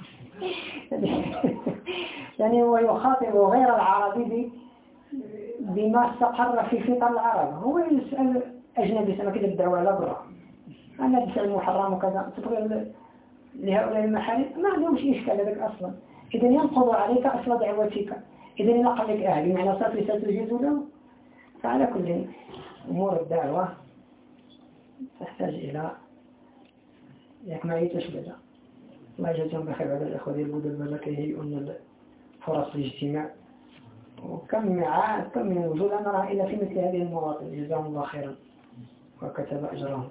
يعني هو يخاطب غير العربي بما استقر في فطر العرب. هو يسأل أجنبي: سما كده الدعوة على برا، أنا بفعل محرم وكذا، تبغي لهؤلاء المحارم؟ ما عندهمش إشكال هذاك أصلا. إذا ينقض عليك أصل دعوتك. إذا إذا قال لك أهل بمعنى صافي ستجيز له، فعلى كل أمور الدعوة تحتاج إلى ياك معي تشبه. الله يجزاهم بخير على الأخوة ديال البلد الملكية يهيئون فرص الاجتماع، وكم مع كم من الوجود أنا رأى إلا في مثل هذه المواطن، جزاهم الله خيرا وكتب أجرهم.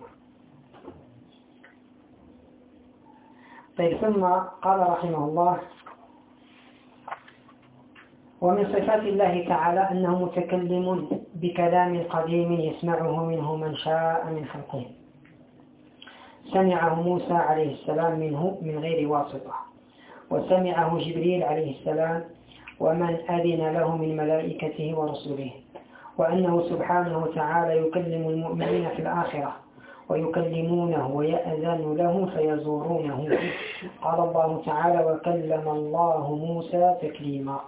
طيب ثم قال رحمه الله: ومن صفات الله تعالى أنه متكلم بكلام قديم يسمعه منه من شاء من خلقه، سمعه موسى عليه السلام منه من غير واسطة، وسمعه جبريل عليه السلام ومن أذن له من ملائكته ورسله، وأنه سبحانه وتعالى يكلم المؤمنين في الآخرة ويكلمونه ويأذن له فيزورونه. قال الله تعالى: وكلم الله موسى تكليما.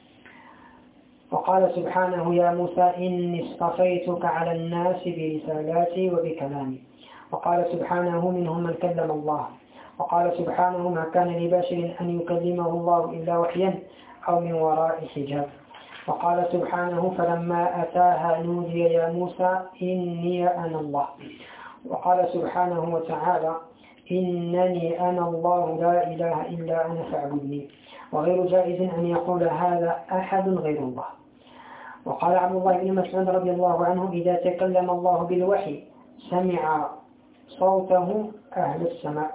وقال سبحانه: يا موسى إني اصطفيتك على الناس برسالاتي وبكلامي. وقال سبحانه: منهم من كلم الله. وقال سبحانه: ما كان لبشر أن يكلمه الله إلا وحيا أو من وراء حجاب. وقال سبحانه: فلما أتاها نودي يا موسى إني أنا الله. وقال سبحانه وتعالى: إنني أنا الله لا إله إلا أنا فاعبدني. وغير جائز أن يقول هذا أحد غير الله. وقال عبد الله بن مسعود رضي الله عنه: إذا تكلم الله بالوحي سمع صوته أهل السماء.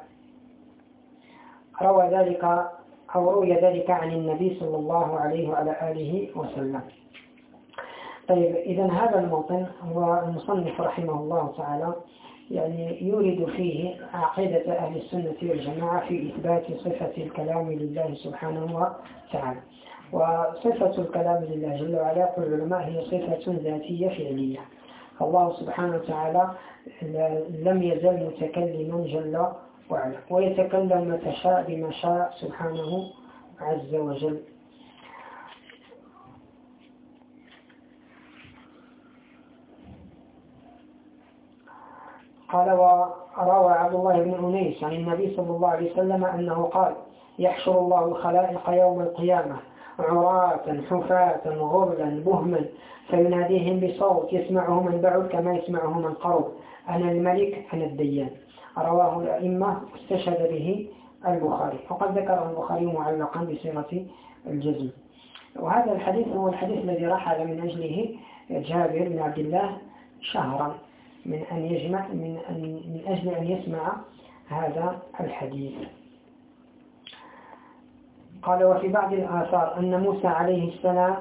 روى ذلك أو روي ذلك عن النبي صلى الله عليه وعلى آله وسلم. طيب إذن هذا الموطن هو المصنف رحمه الله تعالى يعني يورد فيه عقيدة أهل السنة والجماعة في إثبات صفة الكلام لله سبحانه وتعالى. وصفة الكلام لله جل وعلا قال العلماء هي صفة ذاتية فعلية. الله سبحانه وتعالى لم يزل متكلما جل وعلا، ويتكلم متى شاء بما شاء سبحانه عز وجل. قال: وروى عبد الله بن أنيس عن النبي صلى الله عليه وسلم أنه قال: يحشر الله الخلائق يوم القيامة عراة حفاة غرلا بهما فيناديهم بصوت يسمعه من بعد كما يسمعه من قرب: أنا الملك أنا الديان. رواه الأئمة واستشهد به البخاري، وقد ذكره البخاري معلقا بصيغة الجزم. وهذا الحديث هو الحديث الذي رحل من أجله جابر بن عبد الله شهرا من أن يجمع من, أن من أجل أن يسمع هذا الحديث. قال: وفي بعض الآثار أن موسى عليه السلام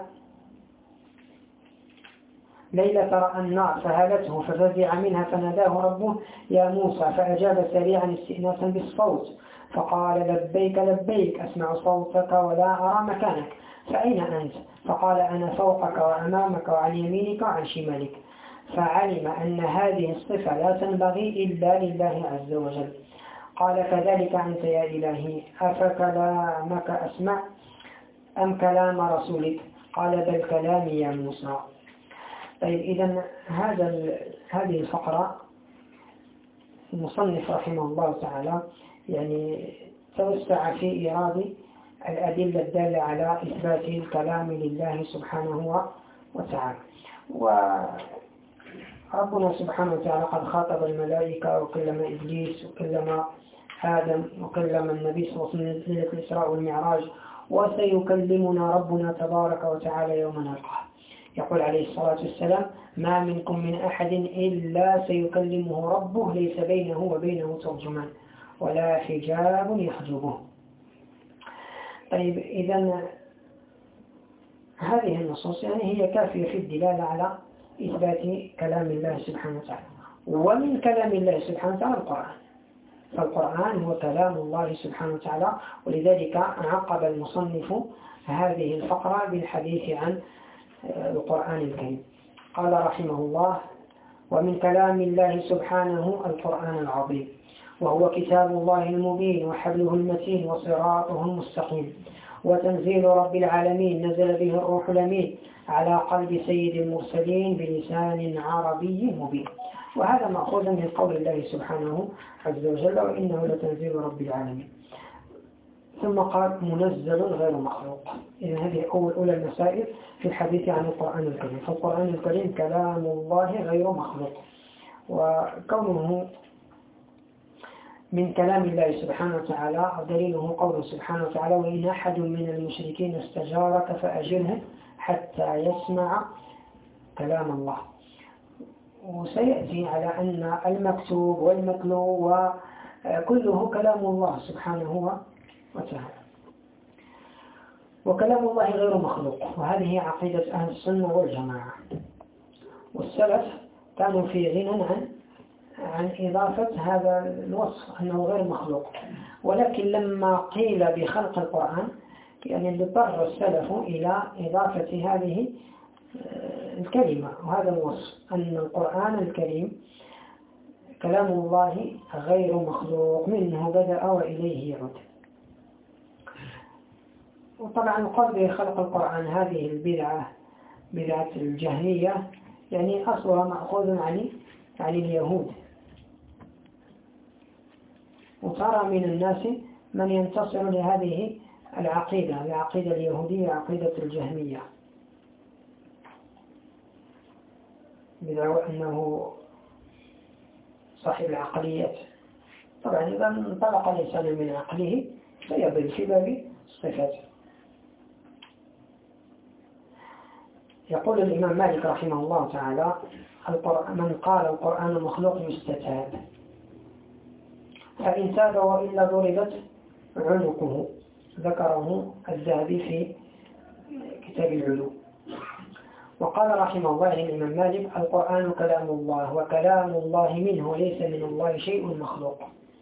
ليلة رأى النار فهالته ففزع منها فناداه ربه: يا موسى، فأجاب سريعا استئناسا بالصوت فقال: لبيك لبيك، أسمع صوتك ولا أرى مكانك، فأين أنت؟ فقال: أنا فوقك وأمامك وعن يمينك وعن شمالك. فعلم أن هذه الصفة لا تنبغي إلا لله عز وجل. قال: كذلك أنت يا إلهي، أفكلامك أسمع أم كلام رسولك؟ قال: بل كلامي يا موسى. طيب إذن هذا هذه الفقرة المصنف رحمه الله تعالى يعني توسع في إيراد الأدلة الدالة على إثبات الكلام لله سبحانه وتعالى. وربنا سبحانه وتعالى قد خاطب الملائكة وكلم إبليس وكلم آدم وكلم النبي صلى الله عليه وسلم في ليلة الإسراء والمعراج، وسيكلمنا ربنا تبارك وتعالى يوم نلقاه. يقول عليه الصلاة والسلام: ما منكم من أحد إلا سيكلمه ربه ليس بينه وبينه ترجمان ولا حجاب يحجبه. طيب إذن هذه النصوص يعني هي كافية في الدلالة على إثبات كلام الله سبحانه وتعالى. ومن كلام الله سبحانه وتعالى القرآن، فالقرآن هو كلام الله سبحانه وتعالى، ولذلك عقب المصنف هذه الفقرة بالحديث عن القرآن الكريم. قال رحمه الله: ومن كلام الله سبحانه القرآن العظيم، وهو كتاب الله المبين وحبله المتين وصراطه المستقيم، وتنزيل رب العالمين نزل به الروح الأمين على قلب سيد المرسلين بلسان عربي مبين. وهذا مأخوذ من قول الله سبحانه عز وجل: وإنه لتنزيل رب العالمين. ثم قال منزل غير مخلوق. إذن هذه أول أولى المسائل في الحديث عن القرآن الكريم. فالقرآن الكريم كلام الله غير مخلوق، وكونه من كلام الله سبحانه وتعالى دليله قوله سبحانه وتعالى وإن أحد من المشركين استجارك فأجره حتى يسمع كلام الله. وسيأتي على أن المكتوب والمتلو وكله كلام الله سبحانه وتعالى، وكلام الله غير مخلوق. وهذه عقيدة أهل السنة والجماعة. والسلف كانوا في غنى عن عن إضافة هذا الوصف أنه غير مخلوق، ولكن لما قيل بخلق القرآن يعني اضطر السلف إلى إضافة هذه الكلمة وهذا الوصف أن القرآن الكريم كلام الله غير مخلوق، منه بدأ وإليه يعود. وطبعا قبل خلق القرآن هذه البدعة بدعة الجهمية يعني أصلها مأخوذ عن عن اليهود، وترى من الناس من ينتصر لهذه العقيدة العقيدة اليهودية عقيدة الجهمية بدعوى أنه صاحب العقليات. طبعا إذا انطلق الإنسان من عقله فيضل في باب الصفات. يقول الإمام مالك رحمه الله تعالى من قال القرآن مخلوق يستتاب، فإن تاب وإلا ضربت عنقه. ذكره الذهبي في كتاب العلوم. وقال رحمه الله الإمام مالك القرآن كلام الله وكلام الله منه ليس من الله شيء مخلوق.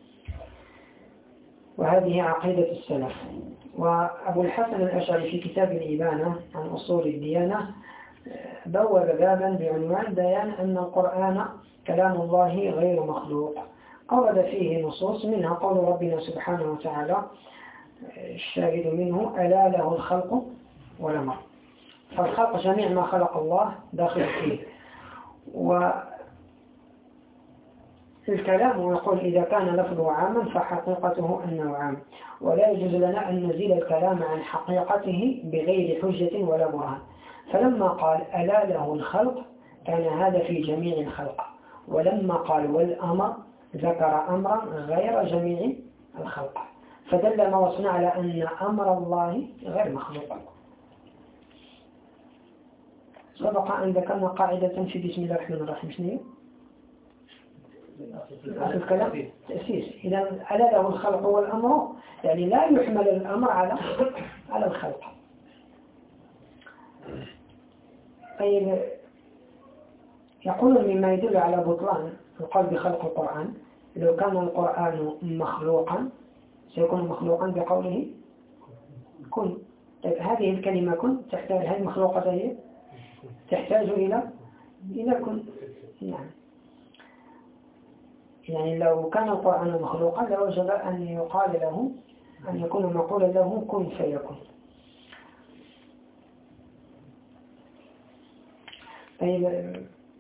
وهذه عقيدة السلف. وأبو الحسن الأشعري في كتاب الإبانة عن أصول الديانة بوّب بابا بعنوان بيان أن القرآن كلام الله غير مخلوق، أورد فيه نصوص منها قول ربنا سبحانه وتعالى الشاهد منه ألا له الخلق والأمر. فالخلق جميع ما خلق الله داخل فيه. والكلام يقول إذا كان لفظه عاما فحقيقته أنه عام، ولا يجوز لنا أن نزيل الكلام عن حقيقته بغير حجة ولا برهان. فلما قال ألا له الخلق كان هذا في جميع الخلق، ولما قال والأمر ذكر أمرا غير جميع الخلق، فدل ما وصلنا على أن أمر الله غير مخلوق. سبق أن ذكرنا قاعدة في بسم الله الرحمن الرحيم شنو هي؟ الكلام تأسيس. إذا ألا له الخلق والأمر يعني لا يحمل الأمر على على الخلق. طيب يقول مما يدل على بطلان القول بخلق القرآن لو كان القرآن مخلوقا سيكون مخلوقا بقوله كن. طيب هذه الكلمة كن تحتاج هذه مخلوقة هي تحتاج إلى إلى كن. نعم. يعني لو كان القرآن مخلوقا لوجب أن يقال له أن يكون مقولا له كن فيكون. طيب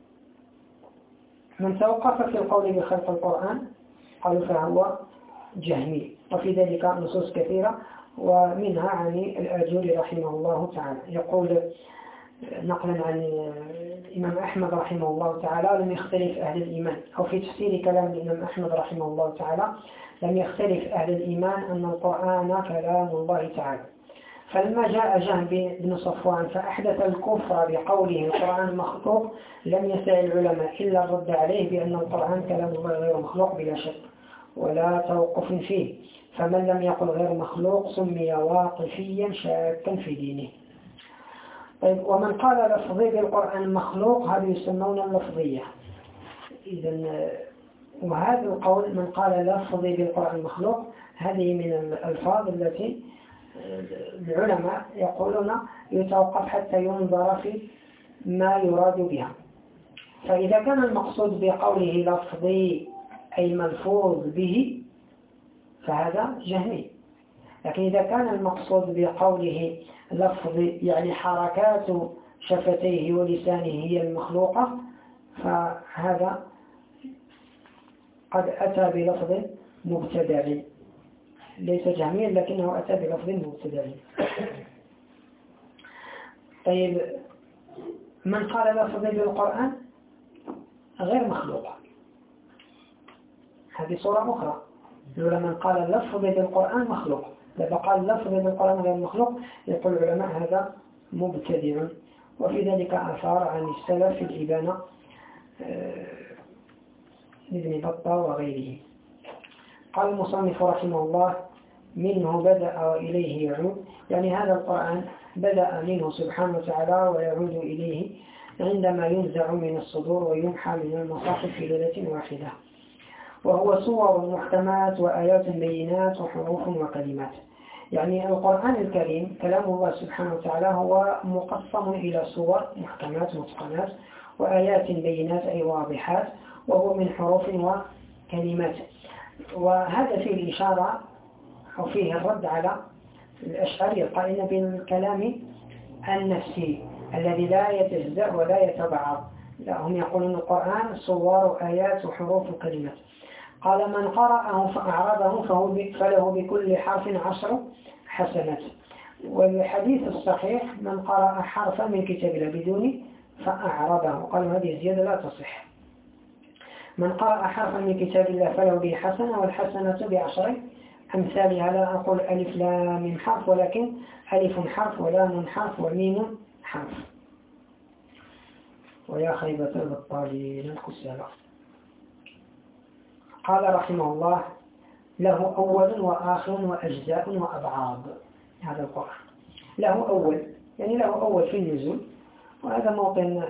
من توقف في القول بخلق القرآن قالوا فهو جهمي، وفي ذلك نصوص كثيرة ومنها عن الآجوري رحمه الله تعالى. يقول نقلا عن الإمام أحمد رحمه الله تعالى لم يختلف أهل الإيمان، أو في تفسير كلام الإمام أحمد رحمه الله تعالى لم يختلف أهل الإيمان أن القرآن كلام الله تعالى. فلما جاء جهم بن صفوان فأحدث الكفر بقوله القرآن مخلوق لم يسع العلماء إلا الرد عليه بأن القرآن كلام الله غير مخلوق بلا شك ولا توقف فيه، فمن لم يقل غير مخلوق سمي واقفيا شاكا في دينه. طيب ومن قال لفظي بالقرآن مخلوق هذا يسمون اللفظية. إذن وهذا القول من قال لفظي بالقرآن مخلوق هذه من الألفاظ التي العلماء يقولون يتوقف حتى ينظر في ما يراد بها. فإذا كان المقصود بقوله لفظي أي ملفوظ به فهذا جهمي، لكن إذا كان المقصود بقوله لفظي يعني حركات شفتيه ولسانه هي المخلوقة فهذا قد أتى بلفظ مبتدع. ليس جهميا لكنه أتى بلفظ مبتدع. طيب من قال لفظ بالقرآن غير مخلوق، هذه صورة أخرى. لولا من قال لفظ بالقرآن مخلوق، لما قال لفظ بالقرآن غير مخلوق يقول العلماء هذا مبتدع. وفي ذلك آثار عن السلف في الإبانة لابن بطة وغيره. قال المصنف رحمه الله: منه بدأ وإليه يعود، يعني هذا القرآن بدأ منه سبحانه وتعالى ويعود إليه عندما ينزع من الصدور ويمحى من المصاحف في ليلة واحدة. وهو صور محكمات وآيات بينات وحروف وكلمات. يعني القرآن الكريم كلام الله سبحانه وتعالى هو مقسم إلى صور محكمات متقنات وآيات بينات أي واضحات، وهو من حروف وكلمات. وهذا فيه الإشارة أو فيه الرد على الأشعرية القائلين بالكلام النفسي الذي لا يتجزأ ولا يتبعض. لا، هم يقولون القرآن صور وآيات وحروف وكلمات. قال: من قرأه فأعرضه فهو فله بكل حرف عشر حسنات. والحديث الصحيح: من قرأ حرفا من كتاب الله بدون فأعرضه. قالوا هذه الزيادة لا تصح. من قرأ حرفا من كتاب الله فله به حسنة، والحسنة بعشر أمثالها. لا أقول ألف لام من حرف، ولكن ألف حرف ولام حرف وميم حرف. ويا خيبة البطالين الكسالى. قال رحمه الله: له أول وآخر وأجزاء وأبعاد. هذا القرآن له أول، يعني له أول في النزول، وهذا موطن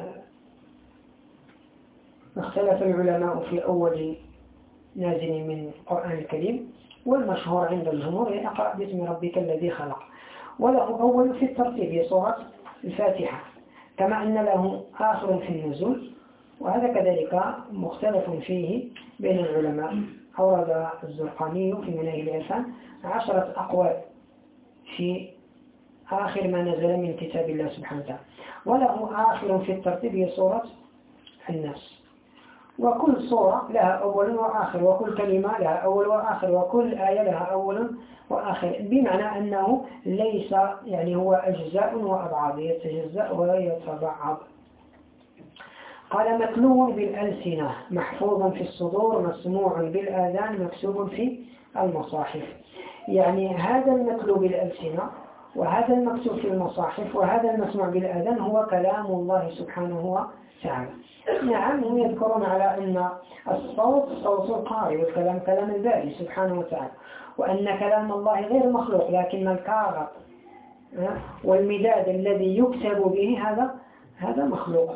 اختلف العلماء في أول نازل من القرآن الكريم، والمشهور عند الجمهور هي: اقرأ باسم ربك الذي خلق. وله أول في الترتيب هي سورة الفاتحة، كما أن له آخر في النزول، وهذا كذلك مختلف فيه بين العلماء. أورد الزرقاني في مناهل العرفان عشرة أقوال في آخر ما نزل من كتاب الله سبحانه وتعالى. وله آخر في الترتيب هي سورة الناس. وكل صورة لها أول وآخر، وكل كلمة لها أول وآخر، وكل آية لها أول وآخر، بمعنى أنه ليس يعني هو أجزاء وأبعاد، يتجزأ ولا يتبعض. قال: متلو بالألسنة محفوظ في الصدور مسموع بالآذان مكتوب في المصاحف. يعني هذا المتلو بالألسنة وهذا المكتوب في المصاحف وهذا المسموع بالآذان هو كلام الله سبحانه وتعالى. نعم، هم يذكرون على أن الصوت صوت القارئ والكلام كلام الباري سبحانه وتعالى، وأن كلام الله غير مخلوق، لكن الكاغط والمداد الذي يكتب به هذا هذا مخلوق.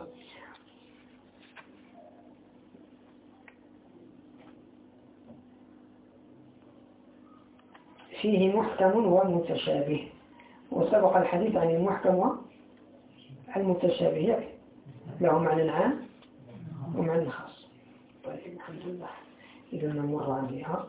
فيه محكم ومتشابه، وسبق الحديث عن المحكم والمتشابه، له معنى عام ومعنى خاص. طيب الحمد لله، إذا نمر عليها.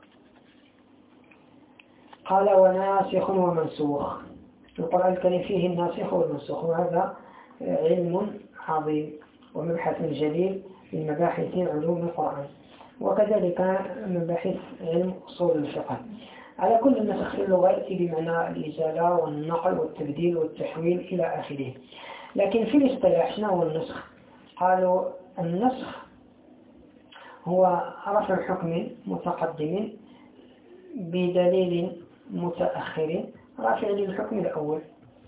قال: وناسخ ومنسوخ. القرآن الكريم فيه الناسخ والمنسوخ، وهذا علم عظيم ومبحث جليل من مباحث علوم القرآن، وكذلك مباحث علم أصول الفقه. على كل النسخ في اللغة يأتي بمعنى الإزالة والنقل والتبديل والتحويل إلى آخره. لكن في الاصطلاح شنو هو النسخ؟ قالوا النسخ هو رفع حكم متقدم بدليل متأخر رافع للحكم الأول.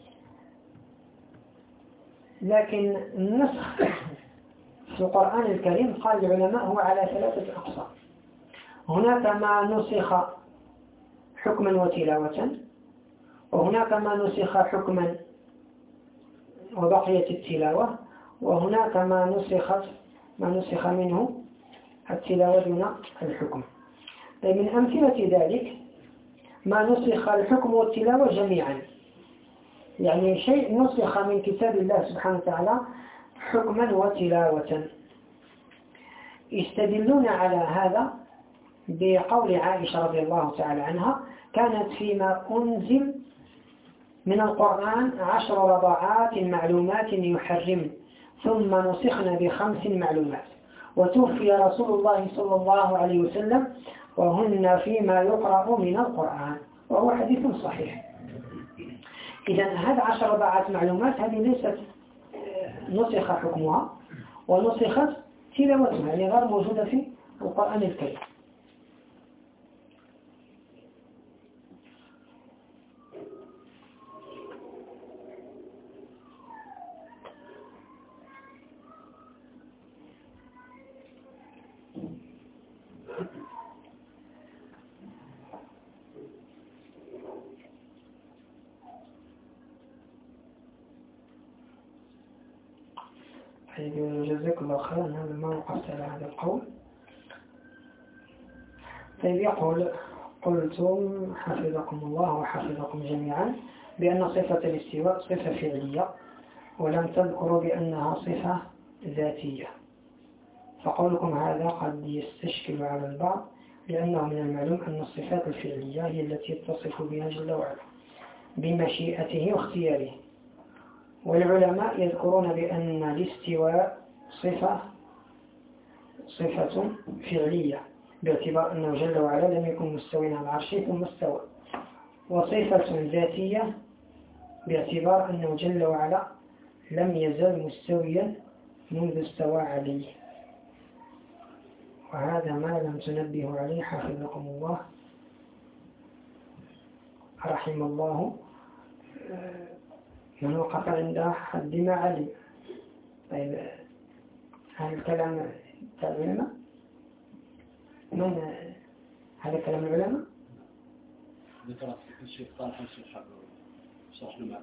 لكن النسخ في القرآن الكريم قال العلماء هو على ثلاثة أقسام. هناك ما نسخ حكما وتلاوة، وهناك ما نسخ حكما وبقيت التلاوة، وهناك ما نسخت ما نسخ منه التلاوة دون الحكم. طيب من أمثلة ذلك ما نسخ الحكم والتلاوة جميعا، يعني شيء نسخ من كتاب الله سبحانه وتعالى حكما وتلاوة. يستدلون على هذا بقول عائشة رضي الله تعالى عنها: كانت فيما أنزل من القرآن عشر رضاعات معلومات يحرم ثم نسخنا بخمس معلومات، وتوفي رسول الله صلى الله عليه وسلم وهن فيما يقرأ من القرآن. وهو حديث صحيح. إذا هذا عشر بضعة معلومات هذه ليست نسخ حكمها ونسخت تلاوتها، يعني غير موجودة في القرآن الكريم. جزاك الله خيرا، هذا ما وقفت على هذا القول. طيب يقول: قلتم حفظكم الله وحفظكم جميعا بأن صفة الاستواء صفة فعلية ولم تذكروا بأنها صفة ذاتية، فقولكم هذا قد يستشكل على البعض، لأنه من المعلوم أن الصفات الفعلية هي التي يتصف بها جل وعلا بمشيئته واختياره، والعلماء يذكرون بأن الاستواء صفة صفة فعلية باعتبار أنه جل وعلا لم يكن مستويا على العرش ثم استوى، وصفة ذاتية باعتبار أنه جل وعلا لم يزل مستويا منذ استوى عليه. وهذا ما لم تنبه عليه حفظكم الله رحم الله من وقف عند حد ما علم. طيب هذا الكلام العلماء؟ من هذا كلام العلماء؟ ذكرت الشيخ طالح الشيخ شرح لنا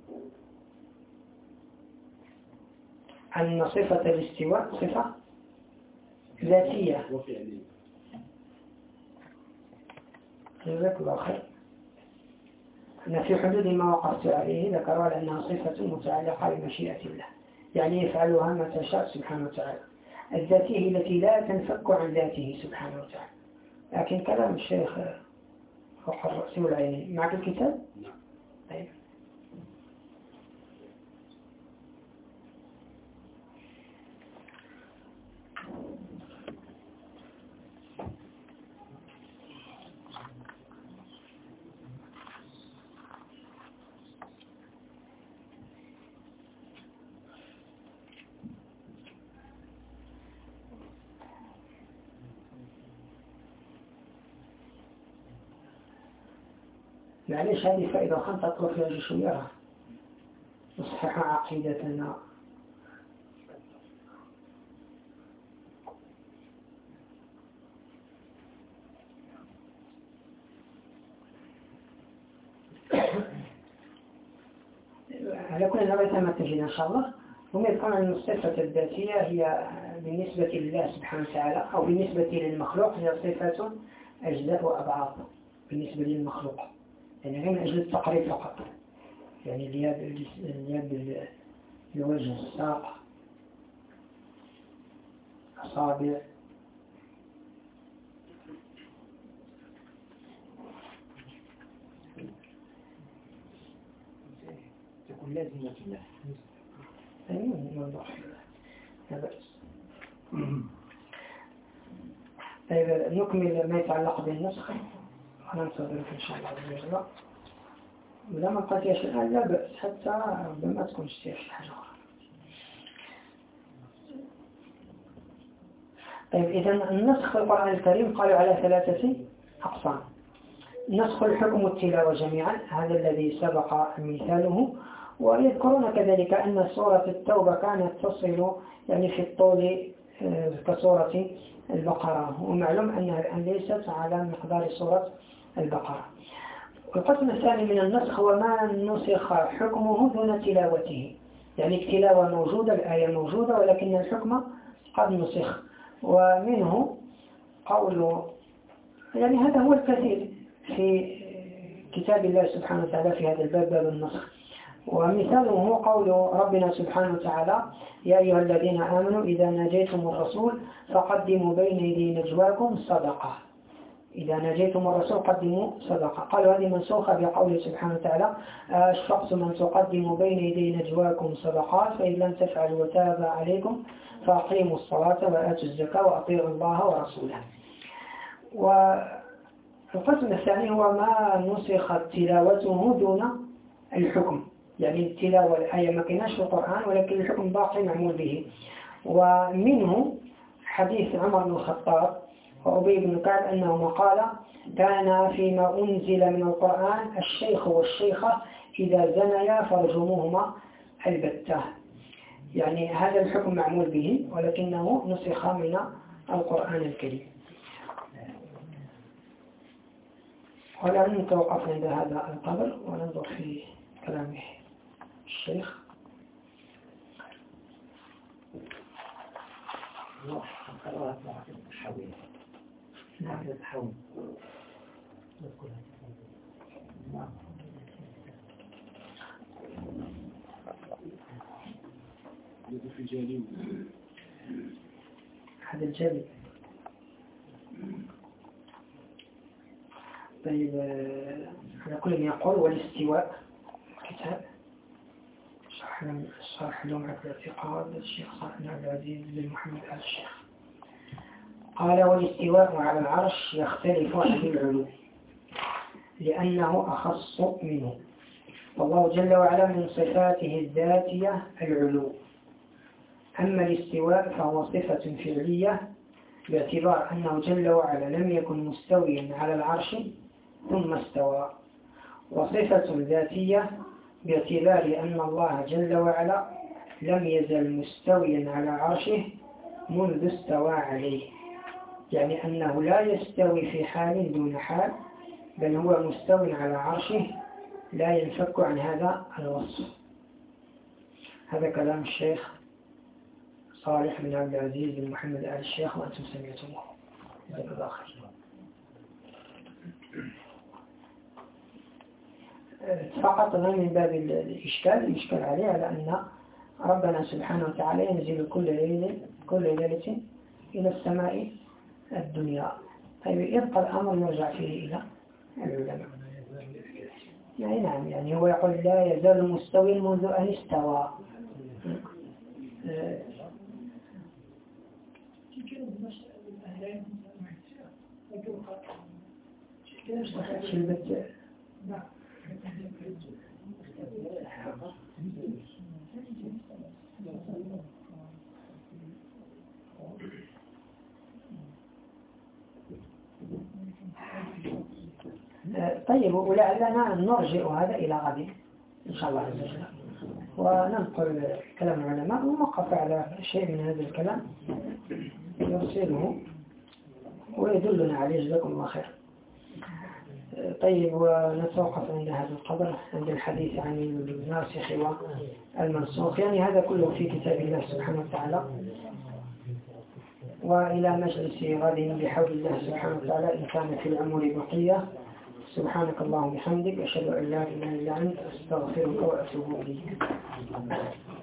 أن صفة الاستواء صفة ذاتية وفعلية. جزاك الله خير. أن في حدود ما وقفت عليه ذكروا أنها صفة متعلقة بمشيئة الله، يعني يفعلها ما تشاء سبحانه وتعالى. الذاتية هي التي لا تنفك عن ذاته سبحانه وتعالى. لكن كلام الشيخ فوق الرأس والعين. معك الكتاب؟ نعم. طيب. معليش هذه فائدة خمسة أطلق فيها جشويرها نصحح عقيدتنا. على كل نوع ما تجد إن شاء الله. هم يذكرون أن الصفة الذاتية هي بالنسبة لله سبحانه وتعالى أو بالنسبة للمخلوق هي صفة أجزاء وأبعاض بالنسبة للمخلوق، يعني غير من أجل التقريب فقط، يعني اليد الوجه الساق أصابع تكون لازمة له أيوة موضوع هذا. طيب نكمل ما يتعلق بالنسخ وننتظر إن شاء الله عز وجل. ولما قلت يا شيخ لا بأس حتى ربما تكون اشتياق حاجة أخرى. طيب إذا النسخ في القرآن الكريم قالوا على ثلاثة أقسام. نسخ الحكم والتلاوة جميعا، هذا الذي سبق مثاله. ويذكرون كذلك أن سورة التوبة كانت تصل يعني في الطول كسورة البقرة، ومعلوم أنها ليست على مقدار سورة البقرة. القسم الثاني من النسخ هو ما نسخ حكمه دون تلاوته، يعني التلاوة موجودة، الآية موجودة، ولكن الحكم قد نسخ. ومنه قول يعني هذا هو الكثير في كتاب الله سبحانه وتعالى في هذا الباب، باب النسخ. ومثاله قول ربنا سبحانه وتعالى: يا أيها الذين آمنوا إذا ناجيتم الرسول فقدموا بين يدي نجواكم صدقة. إذا ناجيتم الرسول قدموا صدقة. قالوا هذه منسوخة بقوله سبحانه وتعالى: أشفقتم أن تقدموا بين يدي نجواكم صدقات فإن لم تفعلوا وتاب عليكم فأقيموا الصلاة وآتوا الزكاة وأطيعوا الله ورسوله. القسم الثاني هو ما نسخت تلاوته دون الحكم، يعني التلاوة الآية ما كانش في القرآن ولكن الحكم باقي معمول به. ومنه حديث عمر بن الخطاب وأبي بن كعب أنهما قال كان فيما أنزل من القرآن الشيخ والشيخة إذا زنيا فرجموهما البتة، يعني هذا الحكم معمول به ولكنه نسخ من القرآن الكريم. والآن نتوقف عند هذا القدر وننظر في كلام الشيخ. نعم الحول في جانب هذا الجانب. طيب على كل يقول والاستواء كتاب شرح شرح لمعة الاعتقاد الشيخ صالح بن عبد العزيز بن محمد آل الشيخ قال والاستواء على العرش يختلف عن العلو لأنه أخص منه، والله جل وعلا من صفاته الذاتية العلو، أما الاستواء فهو صفة فعلية باعتبار أنه جل وعلا لم يكن مستويا على العرش ثم استوى، وصفة ذاتية باعتبار أن الله جل وعلا لم يزل مستويا على عرشه منذ استوى عليه، يعني أنه لا يستوي في حال دون حال بل هو مستو على عرشه لا ينفك عن هذا الوصف. هذا كلام الشيخ صالح بن عبد العزيز بن محمد آل الشيخ وأنتم سمعتموه. جزاك الله خير. فقط من باب الإشكال الإشكال عليه على أن ربنا سبحانه وتعالى ينزل كل ليلة كل ليلة إلى السماء الدنيا. طيب يبقى الأمر يرجع فيه إلى العلماء. يعني نعم، يعني هو يقول لا يزال مستوي منذ أن استوى. شلبت طيب ولعلنا نرجع هذا إلى غد إن شاء الله عز وجل وننقل كلام العلماء ونقف على شيء من هذا الكلام يرسله ويدلنا عليه. جزاكم الله خير. طيب ونتوقف عند هذا القدر عند الحديث عن الناسخ والمنسوخ، يعني هذا كله في كتاب الله سبحانه وتعالى، وإلى مجلس غد بحول الله سبحانه وتعالى إن كان في العمر بقية. سبحانك اللهم وبحمدك أشهد أن لا إله إلا أنت أستغفرك وأتوب إليك.